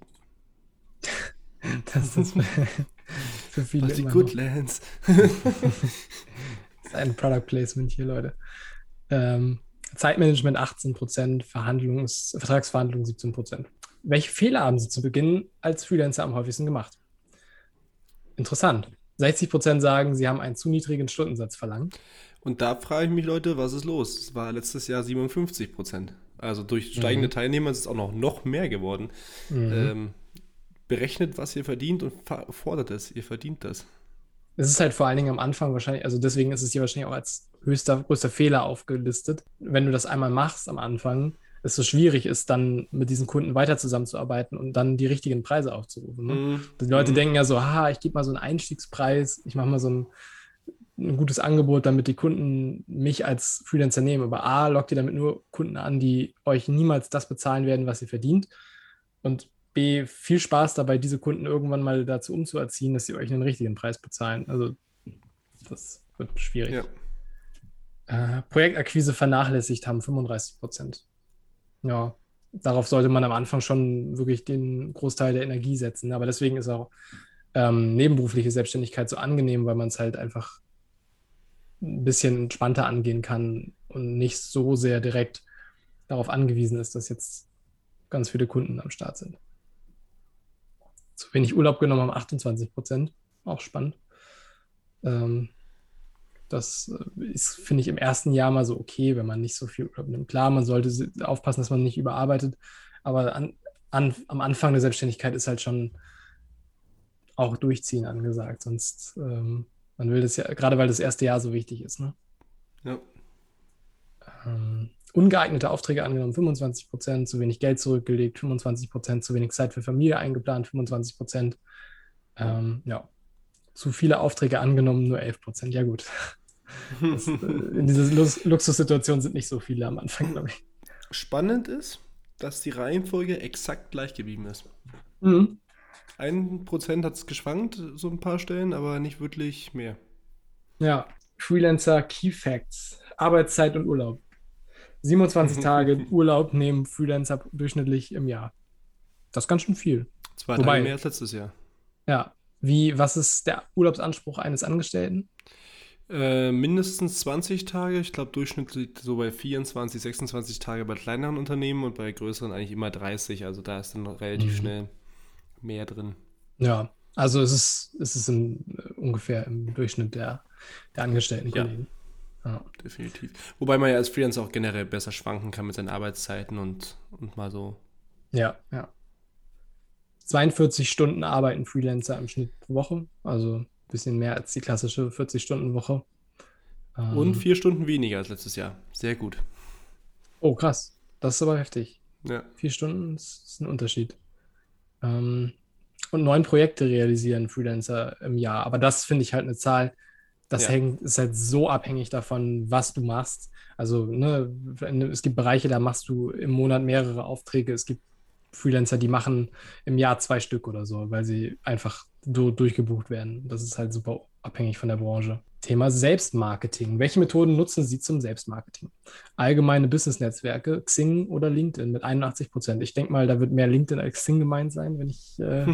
Das ist für, für viele Was die Goodlands. Das ist ein Product Placement hier, Leute. Ähm, Zeitmanagement achtzehn Prozent, Verhandlungs-, Vertragsverhandlungen siebzehn Prozent. Welche Fehler haben Sie zu Beginn als Freelancer am häufigsten gemacht? Interessant. sechzig Prozent sagen, sie haben einen zu niedrigen Stundensatz verlangt. Und da frage ich mich, Leute, was ist los? Es war letztes Jahr siebenundfünfzig Prozent. Also durch steigende mhm. Teilnehmer ist es auch noch, noch mehr geworden. Mhm. Ähm, berechnet, was ihr verdient und fordert es. Ihr verdient das. Es ist halt vor allen Dingen am Anfang wahrscheinlich, also deswegen ist es hier wahrscheinlich auch als höchster, größter Fehler aufgelistet. Wenn du das einmal machst am Anfang, es so schwierig ist, dann mit diesen Kunden weiter zusammenzuarbeiten und dann die richtigen Preise aufzurufen. Ne? Mhm. Die Leute mhm. denken ja so, ha, ich gebe mal so einen Einstiegspreis, ich mache mal so ein, ein gutes Angebot, damit die Kunden mich als Freelancer nehmen. Aber A, lockt ihr damit nur Kunden an, die euch niemals das bezahlen werden, was ihr verdient. Und B, viel Spaß dabei, diese Kunden irgendwann mal dazu umzuerziehen, dass sie euch einen richtigen Preis bezahlen. Also das wird schwierig. Ja. Äh, Projektakquise vernachlässigt haben fünfunddreißig Prozent. Ja, darauf sollte man am Anfang schon wirklich den Großteil der Energie setzen. Aber deswegen ist auch ähm, nebenberufliche Selbstständigkeit so angenehm, weil man es halt einfach ein bisschen entspannter angehen kann und nicht so sehr direkt darauf angewiesen ist, dass jetzt ganz viele Kunden am Start sind. Zu wenig Urlaub genommen haben achtundzwanzig Prozent. Auch spannend. Ähm, das ist, finde ich, im ersten Jahr mal so okay, wenn man nicht so viel Urlaub nimmt. Klar, man sollte aufpassen, dass man nicht überarbeitet, aber an, an, am Anfang der Selbstständigkeit ist halt schon auch Durchziehen angesagt. Sonst, ähm, man will das ja, gerade weil das erste Jahr so wichtig ist. Ne? Ja. Ähm, ungeeignete Aufträge angenommen, fünfundzwanzig Prozent, zu wenig Geld zurückgelegt, fünfundzwanzig Prozent, zu wenig Zeit für Familie eingeplant, fünfundzwanzig Prozent. Ähm, ja, zu viele Aufträge angenommen, nur elf Prozent. Ja gut. Das, äh, in dieser Lux- Luxussituation sind nicht so viele am Anfang, glaube ich. Spannend ist, dass die Reihenfolge exakt gleich geblieben ist. Mhm. Ein Prozent hat es geschwankt, so ein paar Stellen, aber nicht wirklich mehr. Ja, Freelancer Key Facts, Arbeitszeit und Urlaub. siebenundzwanzig Tage Urlaub nehmen Freelancer durchschnittlich im Jahr. Das ist ganz schön viel. Zwei Wobei, Tage mehr als letztes Jahr. Ja, wie, was ist der Urlaubsanspruch eines Angestellten? Äh, mindestens zwanzig Tage. Ich glaube, durchschnittlich so bei vierundzwanzig, sechsundzwanzig Tage bei kleineren Unternehmen und bei größeren eigentlich immer dreißig. Also da ist dann relativ mhm. schnell mehr drin. Ja, also es ist, es ist im, ungefähr im Durchschnitt der, der Angestelltenkollegen. Ja, ja, definitiv. Wobei man ja als Freelancer auch generell besser schwanken kann mit seinen Arbeitszeiten und, und mal so. Ja, ja. zweiundvierzig Stunden arbeiten Freelancer im Schnitt pro Woche, also ein bisschen mehr als die klassische vierzig-Stunden-Woche. Ähm, und vier Stunden weniger als letztes Jahr. Sehr gut. Oh, krass. Das ist aber heftig. Ja. Vier Stunden ist, ist ein Unterschied. Ähm, und neun Projekte realisieren Freelancer im Jahr. Aber das finde ich halt eine Zahl, das ja. hängt, ist halt so abhängig davon, was du machst. Also, ne, es gibt Bereiche, da machst du im Monat mehrere Aufträge. Es gibt Freelancer, die machen im Jahr zwei Stück oder so, weil sie einfach so durchgebucht werden. Das ist halt super abhängig von der Branche. Thema Selbstmarketing. Welche Methoden nutzen Sie zum Selbstmarketing? Allgemeine Business-Netzwerke, Xing oder LinkedIn mit einundachtzig Prozent. Ich denke mal, da wird mehr LinkedIn als Xing gemeint sein, wenn ich, äh,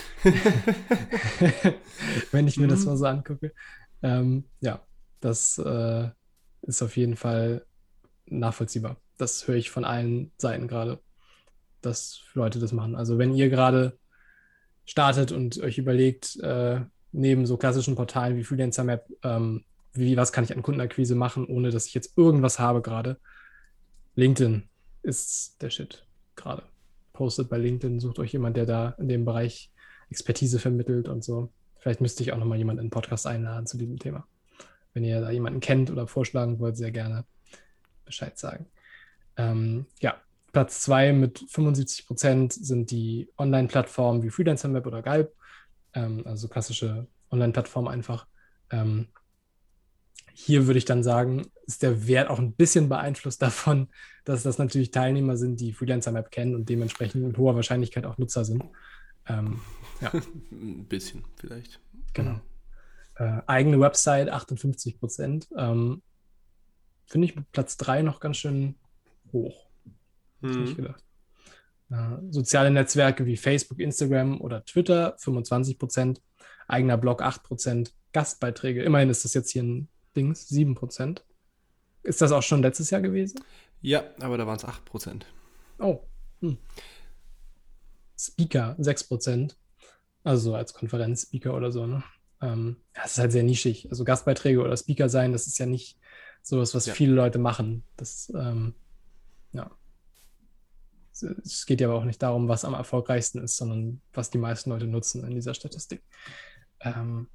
wenn ich mir das mal so angucke. Ähm, ja, das äh, ist auf jeden Fall nachvollziehbar. Das höre ich von allen Seiten gerade, dass Leute das machen. Also wenn ihr gerade startet und euch überlegt, äh, neben so klassischen Portalen wie Freelancer Map, ähm, wie, was kann ich an Kundenakquise machen, ohne dass ich jetzt irgendwas habe gerade, LinkedIn ist der Shit gerade. Postet bei LinkedIn, sucht euch jemand, der da in dem Bereich Expertise vermittelt und so. Vielleicht müsste ich auch nochmal jemanden in den Podcast einladen zu diesem Thema. Wenn ihr da jemanden kennt oder vorschlagen wollt, sehr gerne Bescheid sagen. Ähm, ja, Platz zwei mit fünfundsiebzig Prozent sind die Online-Plattformen wie Freelancer Map oder Galp, ähm, also klassische Online-Plattformen einfach. Ähm, hier würde ich dann sagen, ist der Wert auch ein bisschen beeinflusst davon, dass das natürlich Teilnehmer sind, die Freelancer Map kennen und dementsprechend mit hoher Wahrscheinlichkeit auch Nutzer sind. Ähm, ja. Ein bisschen vielleicht. Genau. Äh, eigene Website achtundfünfzig Prozent. Ähm, finde ich mit Platz drei noch ganz schön hoch. Hätte ich nicht gedacht. Äh, soziale Netzwerke wie Facebook, Instagram oder Twitter fünfundzwanzig Prozent. Eigener Blog acht Prozent. Gastbeiträge, immerhin ist das jetzt hier ein Dings, sieben Prozent. Ist das auch schon letztes Jahr gewesen? Ja, aber da waren es acht Prozent. Oh. Hm. Speaker sechs Prozent. Also als Konferenzspeaker oder so, ne? Ähm, ja, es ist halt sehr nischig. Also Gastbeiträge oder Speaker sein, das ist ja nicht sowas, was ja. viele Leute machen. Das, ähm, ja. Es geht ja aber auch nicht darum, was am erfolgreichsten ist, sondern was die meisten Leute nutzen in dieser Statistik. Ähm,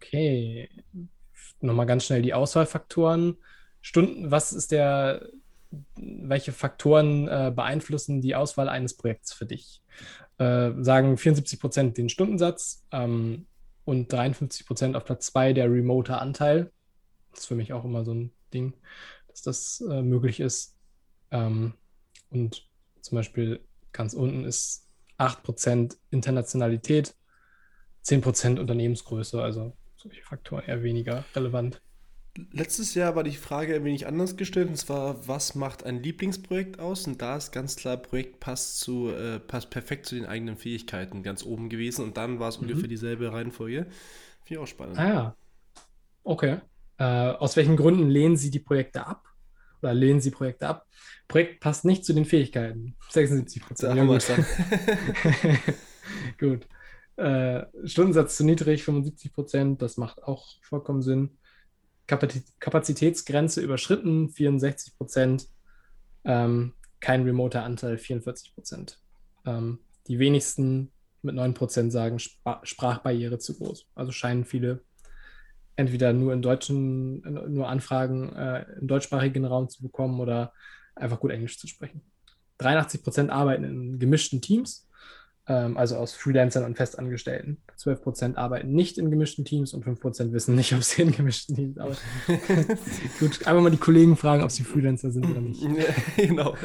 okay. Nochmal ganz schnell die Auswahlfaktoren. Stunden, was ist der welche Faktoren äh, beeinflussen die Auswahl eines Projekts für dich? Äh, sagen vierundsiebzig Prozent den Stundensatz ähm, und dreiundfünfzig Prozent auf Platz zwei der remote Anteil. Das ist für mich auch immer so ein Ding, dass das äh, möglich ist. Ähm, und zum Beispiel ganz unten ist acht Prozent Internationalität, zehn Prozent Unternehmensgröße, also solche Faktoren eher weniger relevant. Letztes Jahr war die Frage ein wenig anders gestellt, und zwar, was macht ein Lieblingsprojekt aus? Und da ist ganz klar, Projekt passt, zu, äh, passt perfekt zu den eigenen Fähigkeiten ganz oben gewesen, und dann war es mhm. ungefähr dieselbe Reihenfolge. Finde ich auch spannend. Ah ja, okay. Äh, aus welchen Gründen lehnen Sie die Projekte ab? Oder lehnen Sie Projekte ab? Projekt passt nicht zu den Fähigkeiten. sechsundsiebzig Prozent. Ja, gut. Gut. Äh, Stundensatz zu niedrig, fünfundsiebzig Prozent. Das macht auch vollkommen Sinn. Kapazitätsgrenze überschritten, vierundsechzig Prozent. Ähm, kein remoter Anteil, vierundvierzig Prozent. Ähm, die wenigsten mit neun Prozent sagen Spra- Sprachbarriere zu groß. Also scheinen viele entweder nur in deutschen, nur Anfragen äh, im deutschsprachigen Raum zu bekommen oder einfach gut Englisch zu sprechen. dreiundachtzig Prozent arbeiten in gemischten Teams, ähm, also aus Freelancern und Festangestellten. zwölf Prozent arbeiten nicht in gemischten Teams und fünf Prozent wissen nicht, ob sie in gemischten Teams arbeiten. Gut, einfach mal die Kollegen fragen, ob sie Freelancer sind oder nicht. Ja, genau.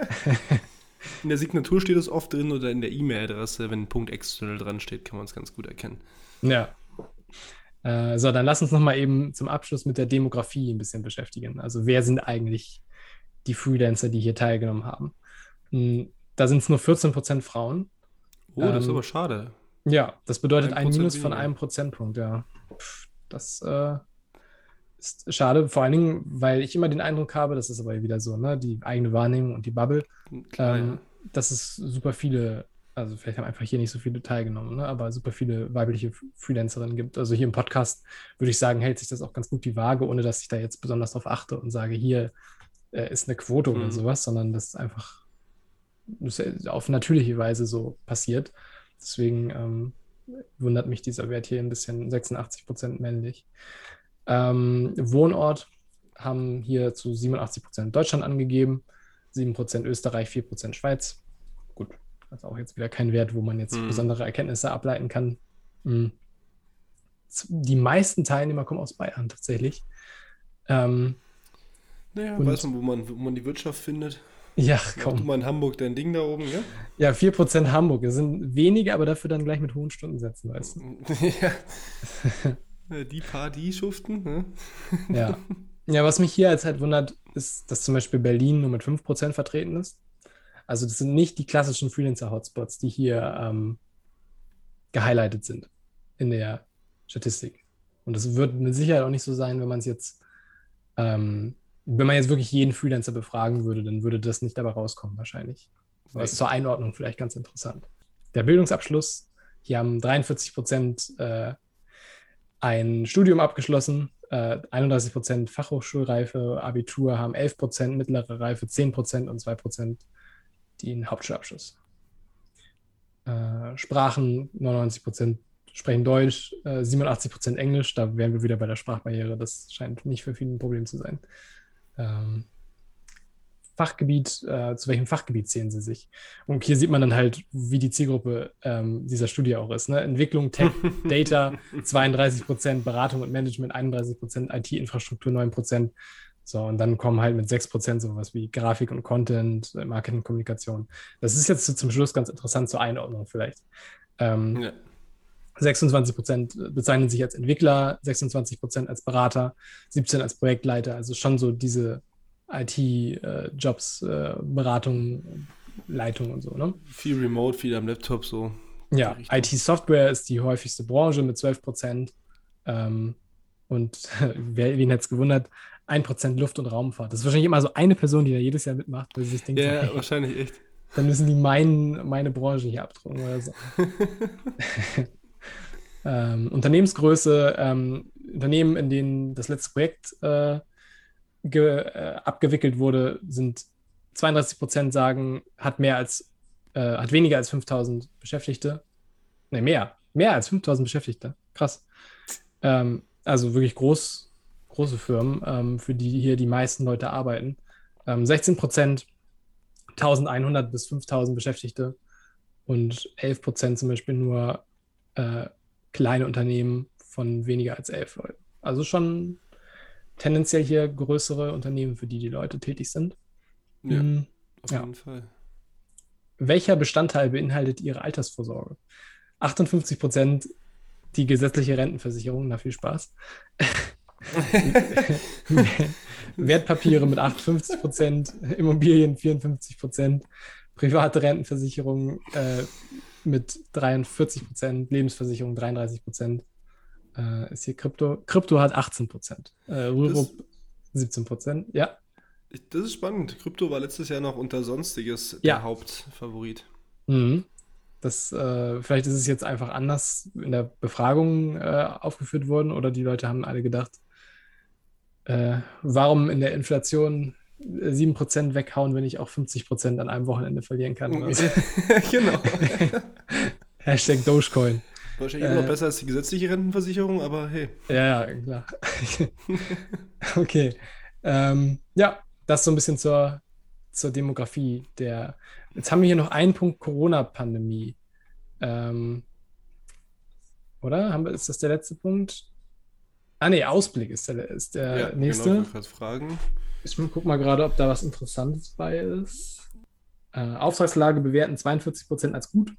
In der Signatur steht es oft drin oder in der E-Mail-Adresse, wenn ein Punkt external dran steht, kann man es ganz gut erkennen. Ja. Äh, so, dann lass uns nochmal eben zum Abschluss mit der Demografie ein bisschen beschäftigen. Also wer sind eigentlich die Freelancer, die hier teilgenommen haben? Hm, da sind es nur vierzehn Prozent Frauen. Oh, das ähm, ist aber schade. Ja, das bedeutet ein Minus von einem Prozentpunkt, ja. Pff, das äh, ist schade, vor allen Dingen, weil ich immer den Eindruck habe, das ist aber wieder so, ne, die eigene Wahrnehmung und die Bubble, Klar, ähm, ja. dass es super viele, also vielleicht haben einfach hier nicht so viele teilgenommen, ne, aber super viele weibliche Freelancerinnen gibt. Also hier im Podcast würde ich sagen, hält sich das auch ganz gut die Waage, ohne dass ich da jetzt besonders drauf achte und sage, hier äh, ist eine Quote mhm. oder sowas, sondern das ist einfach das ist auf natürliche Weise so passiert. Deswegen ähm, wundert mich dieser Wert hier ein bisschen, sechsundachtzig Prozent männlich. Ähm, Wohnort haben hier zu siebenundachtzig Prozent Deutschland angegeben, sieben Prozent Österreich, vier Prozent Schweiz. Gut, das ist auch jetzt wieder kein Wert, wo man jetzt mhm. besondere Erkenntnisse ableiten kann. Mhm. Die meisten Teilnehmer kommen aus Bayern tatsächlich. Ähm, naja, und, weiß man, wo man, wo man die Wirtschaft findet. Ja, komm. Mach du mal in Hamburg dein Ding da oben, ja? Ja, vier Prozent Hamburg. Das sind wenige, aber dafür dann gleich mit hohen Stundensätzen, weißt du. Ja. Die paar, die schuften, ne? Ja. Ja, was mich hier jetzt halt wundert, ist, dass zum Beispiel Berlin nur mit fünf Prozent vertreten ist. Also das sind nicht die klassischen Freelancer-Hotspots, die hier ähm, gehighlightet sind in der Statistik. Und das wird mit Sicherheit auch nicht so sein, wenn man es jetzt ähm, wenn man jetzt wirklich jeden Freelancer befragen würde, dann würde das nicht dabei rauskommen wahrscheinlich. Aber das ist zur Einordnung vielleicht ganz interessant. Der Bildungsabschluss, hier haben dreiundvierzig Prozent äh, ein Studium abgeschlossen, äh, einunddreißig Prozent Fachhochschulreife, Abitur haben elf Prozent, mittlere Reife zehn Prozent und zwei Prozent den Hauptschulabschluss. Äh, Sprachen, neunundneunzig Prozent sprechen Deutsch, äh, siebenundachtzig Prozent Englisch, da wären wir wieder bei der Sprachbarriere, das scheint nicht für viele ein Problem zu sein. Ähm, Fachgebiet, äh, zu welchem Fachgebiet zählen sie sich? Und hier sieht man dann halt, wie die Zielgruppe ähm, dieser Studie auch ist. Ne? Entwicklung, Tech, Data, zweiunddreißig Prozent, Beratung und Management, einunddreißig Prozent, I T-Infrastruktur, neun Prozent. So, und dann kommen halt mit sechs Prozent sowas wie Grafik und Content, Marketing, Kommunikation. Das ist jetzt zum Schluss ganz interessant zur Einordnung vielleicht. Ähm, ja. sechsundzwanzig Prozent bezeichnen sich als Entwickler, sechsundzwanzig Prozent als Berater, siebzehn als Projektleiter. Also schon so diese I T-Jobs, äh, Beratung, Leitung und so. Ne? Viel Remote, viel am Laptop so. Ja, I T-Software ist die häufigste Branche mit zwölf Prozent. Ähm, und wer, wen hätte es gewundert, ein Prozent Luft- und Raumfahrt. Das ist wahrscheinlich immer so eine Person, die da jedes Jahr mitmacht, weil sie sich denkt, ja, so, hey, wahrscheinlich echt. Dann müssen die mein, meine Branche hier abdrucken oder so. ähm, Unternehmensgröße, ähm, Unternehmen, in denen das letzte Projekt äh, ge, äh, abgewickelt wurde, sind zweiunddreißig Prozent sagen, hat mehr als, äh, hat weniger als fünftausend Beschäftigte. Ne, mehr. Mehr als fünftausend Beschäftigte. Krass. Ähm, also wirklich groß, große Firmen, ähm, für die hier die meisten Leute arbeiten. Ähm, sechzehn Prozent eintausendeinhundert bis fünftausend Beschäftigte und elf Prozent zum Beispiel nur äh, kleine Unternehmen von weniger als elf Leuten. Also schon tendenziell hier größere Unternehmen, für die die Leute tätig sind. Ja, hm, auf ja. jeden Fall. Welcher Bestandteil beinhaltet Ihre Altersvorsorge? achtundfünfzig Prozent die gesetzliche Rentenversicherung, na viel Spaß. Wertpapiere mit achtundfünfzig Prozent, Immobilien vierundfünfzig Prozent, private Rentenversicherung äh, mit dreiundvierzig Prozent, Lebensversicherung dreiunddreißig Prozent. Äh, ist hier Krypto. Krypto hat achtzehn Prozent. Äh, Rürup siebzehn Prozent. Ja. Das ist spannend. Krypto war letztes Jahr noch unter Sonstiges ja. der Hauptfavorit. Mhm. Das, äh, vielleicht ist es jetzt einfach anders in der Befragung äh, aufgeführt worden oder die Leute haben alle gedacht, äh, warum in der Inflation sieben Prozent weghauen, wenn ich auch fünfzig Prozent an einem Wochenende verlieren kann. Genau. Hashtag Dogecoin. Wahrscheinlich immer äh, noch besser als die gesetzliche Rentenversicherung, aber hey. Ja, ja, klar. Okay. Ähm, ja, das so ein bisschen zur, zur Demografie. Der, jetzt haben wir hier noch einen Punkt Corona-Pandemie. Ähm, oder? Haben wir, ist das der letzte Punkt? Ah, nee, Ausblick ist der, ist der ja, nächste. Genau, ich wollte fragen. Ich guck mal gerade, ob da was Interessantes bei ist. Äh, Auftragslage bewerten zweiundvierzig Prozent als gut.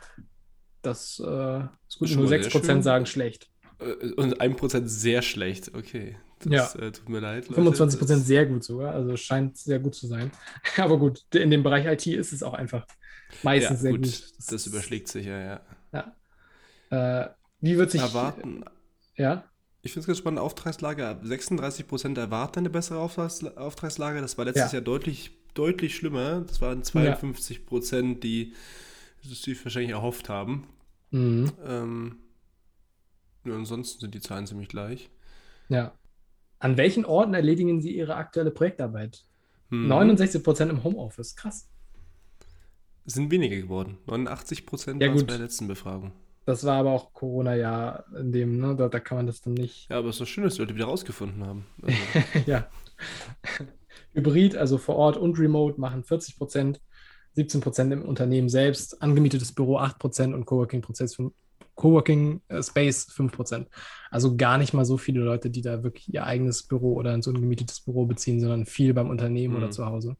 Das äh, ist gut, nur sechs Prozent sagen schlecht. Und ein Prozent sehr schlecht, okay. Das ja. äh, tut mir leid. Leute. fünfundzwanzig Prozent sehr gut sogar, also scheint sehr gut zu sein. Aber gut, in dem Bereich I T ist es auch einfach meistens ja, sehr gut. gut. Das, das überschlägt sich ja, ja. ja. Äh, wie wird sich... Erwarten. Ja? Ich finde es ganz spannend, Auftragslage, sechsunddreißig Prozent erwarten eine bessere Auftrags- Auftragslage. Das war letztes ja. Jahr deutlich, deutlich schlimmer. Das waren zweiundfünfzig Prozent, die das sich wahrscheinlich erhofft haben. Mhm. Ähm, ja, ansonsten sind die Zahlen ziemlich gleich. Ja. An welchen Orten erledigen Sie Ihre aktuelle Projektarbeit? Mhm. neunundsechzig Prozent im Homeoffice. Krass. Es sind weniger geworden. neunundachtzig Prozent ja, waren es bei der letzten Befragung. Das war aber auch Corona-Jahr, in dem, ne, da, da kann man das dann nicht... Ja, aber es ist doch schön, dass die Leute wieder rausgefunden haben. Also. ja. Hybrid, also vor Ort und Remote, machen vierzig Prozent, siebzehn Prozent im Unternehmen selbst, angemietetes Büro acht Prozent und Coworking-Prozess Coworking Space fünf Prozent. Also gar nicht mal so viele Leute, die da wirklich ihr eigenes Büro oder so ein gemietetes Büro beziehen, sondern viel beim Unternehmen mhm. oder zu Hause.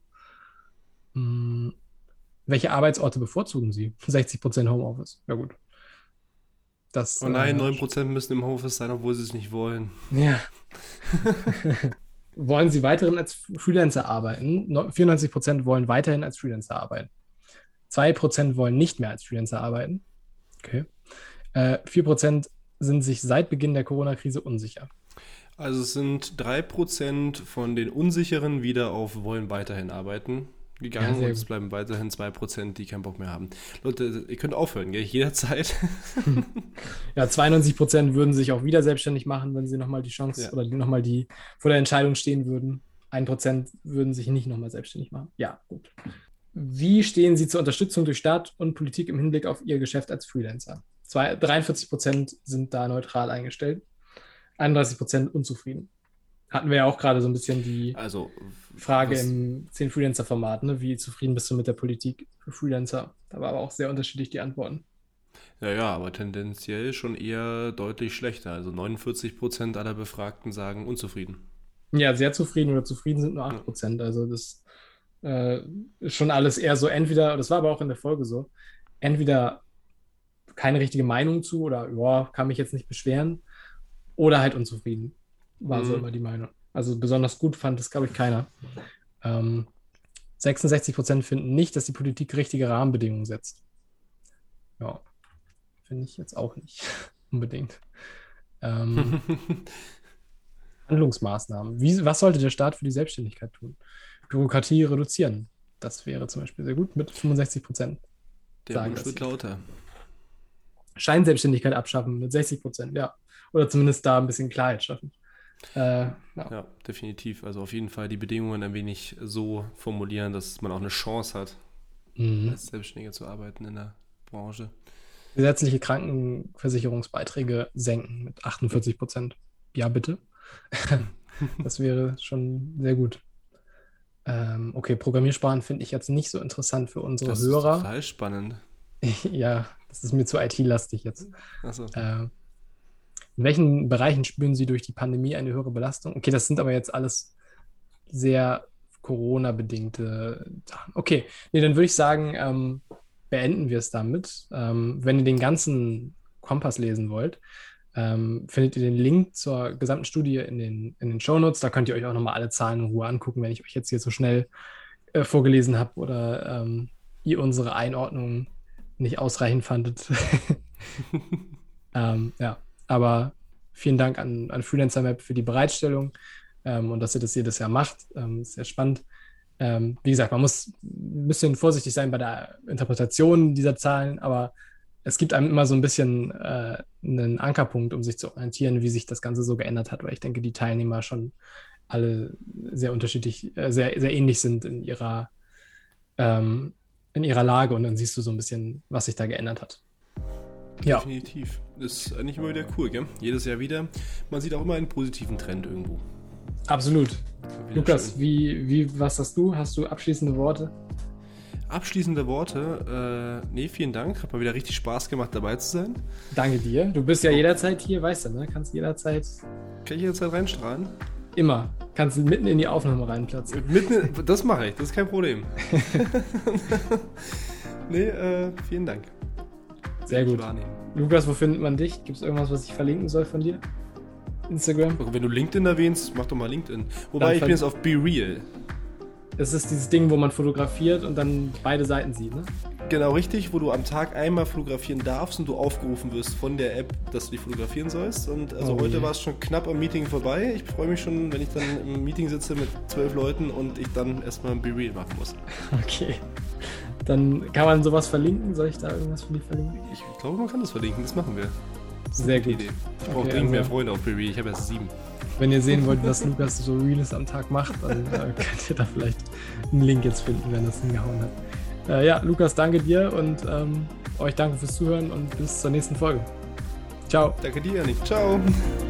Hm. Welche Arbeitsorte bevorzugen Sie? sechzig Prozent Homeoffice. Ja gut. Das, oh nein, äh, neun Prozent müssen im Homeoffice sein, obwohl sie es nicht wollen. Ja. Wollen Sie weiterhin als Freelancer arbeiten? vierundneunzig Prozent wollen weiterhin als Freelancer arbeiten. zwei Prozent wollen nicht mehr als Freelancer arbeiten. Okay. Äh, vier Prozent sind sich seit Beginn der Corona-Krise unsicher. Also es sind drei Prozent von den Unsicheren wieder auf wollen weiterhin arbeiten gegangen ja, und es bleiben weiterhin zwei Prozent, die keinen Bock mehr haben. Leute, ihr könnt aufhören, gell? Jederzeit. Ja, zweiundneunzig Prozent würden sich auch wieder selbstständig machen, wenn sie nochmal die Chance ja. oder nochmal die vor der Entscheidung stehen würden. ein Prozent würden sich nicht nochmal selbstständig machen. Ja, gut. Wie stehen Sie zur Unterstützung durch Staat und Politik im Hinblick auf Ihr Geschäft als Freelancer? Zwei, dreiundvierzig Prozent sind da neutral eingestellt, einunddreißig Prozent unzufrieden. Hatten wir ja auch gerade so ein bisschen die also, Frage im zehn Freelancer-Format, ne? Wie zufrieden bist du mit der Politik für Freelancer? Da war aber auch sehr unterschiedlich die Antworten. Ja, ja, aber tendenziell schon eher deutlich schlechter. Also neunundvierzig Prozent aller Befragten sagen unzufrieden. Ja, sehr zufrieden oder zufrieden sind nur acht Prozent. Also das äh, ist schon alles eher so entweder, das war aber auch in der Folge so, entweder keine richtige Meinung zu oder ja, kann mich jetzt nicht beschweren oder halt unzufrieden. War mhm. so immer die Meinung. Also besonders gut fand das, glaube ich, keiner. Ähm, sechsundsechzig Prozent finden nicht, dass die Politik richtige Rahmenbedingungen setzt. Ja, finde ich jetzt auch nicht unbedingt. Ähm, Handlungsmaßnahmen. Wie, was sollte der Staat für die Selbstständigkeit tun? Bürokratie reduzieren. Das wäre zum Beispiel sehr gut mit fünfundsechzig Prozent. Der Wunsch wird lauter. Scheinselbstständigkeit abschaffen mit sechzig Prozent, ja. Oder zumindest da ein bisschen Klarheit schaffen. Äh, ja. ja, definitiv. Also auf jeden Fall die Bedingungen ein wenig so formulieren, dass man auch eine Chance hat, mhm. als Selbstständiger zu arbeiten in der Branche. Gesetzliche Krankenversicherungsbeiträge senken mit achtundvierzig Prozent. Ja, bitte. Das wäre schon sehr gut. Ähm, okay, Programmiersprachen finde ich jetzt nicht so interessant für unsere das Hörer. Das ist total spannend. Ja, das ist mir zu I T-lastig jetzt. Ach so. Äh, in welchen Bereichen spüren Sie durch die Pandemie eine höhere Belastung? Okay, das sind aber jetzt alles sehr Corona-bedingte Sachen. Okay, nee, dann würde ich sagen, ähm, beenden wir es damit. Ähm, wenn ihr den ganzen Kompass lesen wollt, ähm, findet ihr den Link zur gesamten Studie in den, in den Shownotes. Da könnt ihr euch auch nochmal alle Zahlen in Ruhe angucken, wenn ich euch jetzt hier so schnell äh, vorgelesen habe oder ähm, ihr unsere Einordnung nicht ausreichend fandet. ähm, ja, aber vielen Dank an, an Freelancer Map für die Bereitstellung ähm, und dass ihr das jedes Jahr macht. Ähm, ist sehr spannend. Ähm, wie gesagt, man muss ein bisschen vorsichtig sein bei der Interpretation dieser Zahlen, aber es gibt einem immer so ein bisschen äh, einen Ankerpunkt, um sich zu orientieren, wie sich das Ganze so geändert hat, weil ich denke, die Teilnehmer schon alle sehr unterschiedlich, äh, sehr, sehr ähnlich sind in ihrer ähm, in ihrer Lage und dann siehst du so ein bisschen, was sich da geändert hat. Ja. Definitiv. Das ist eigentlich immer wieder cool, gell? Jedes Jahr wieder. Man sieht auch immer einen positiven Trend irgendwo. Absolut. Lukas, wie, wie, was hast du? Hast du abschließende Worte? Abschließende Worte? Äh, nee, vielen Dank. Hat mal wieder richtig Spaß gemacht, dabei zu sein. Danke dir. Du bist ja jederzeit hier, weißt du, ne? Kannst jederzeit... Kann ich jederzeit reinstrahlen? Immer. Kannst mitten in die Aufnahme reinplatzen. Mitten, das mache ich, das ist kein Problem. Nee, äh, vielen Dank. Sehr gut. Lukas, wo findet man dich? Gibt es irgendwas, was ich verlinken soll von dir? Instagram? Wenn du LinkedIn erwähnst, mach doch mal LinkedIn. Wobei, dann ich bin jetzt auf Be Real. Das ist dieses Ding, wo man fotografiert und dann beide Seiten sieht, ne? Genau, richtig, wo du am Tag einmal fotografieren darfst und du aufgerufen wirst von der App, dass du die fotografieren sollst. Und also oh, heute yeah. war es schon knapp am Meeting vorbei. Ich freue mich schon, wenn ich dann im Meeting sitze mit zwölf Leuten und ich dann erstmal ein Be Real machen muss. Okay. Dann kann man sowas verlinken. Soll ich da irgendwas für dich verlinken? Ich glaube, man kann das verlinken. Das machen wir. Das Sehr gut. Idee. Ich brauche okay, dringend also mehr Freunde auf Be Real. Ich habe erst sieben. Wenn ihr sehen wollt, was Lukas so Reels am Tag macht, dann äh, könnt ihr da vielleicht einen Link jetzt finden, wenn das hingehauen hat. Äh, ja, Lukas, danke dir und ähm, euch danke fürs Zuhören und bis zur nächsten Folge. Ciao. Danke dir, Janik. Ciao.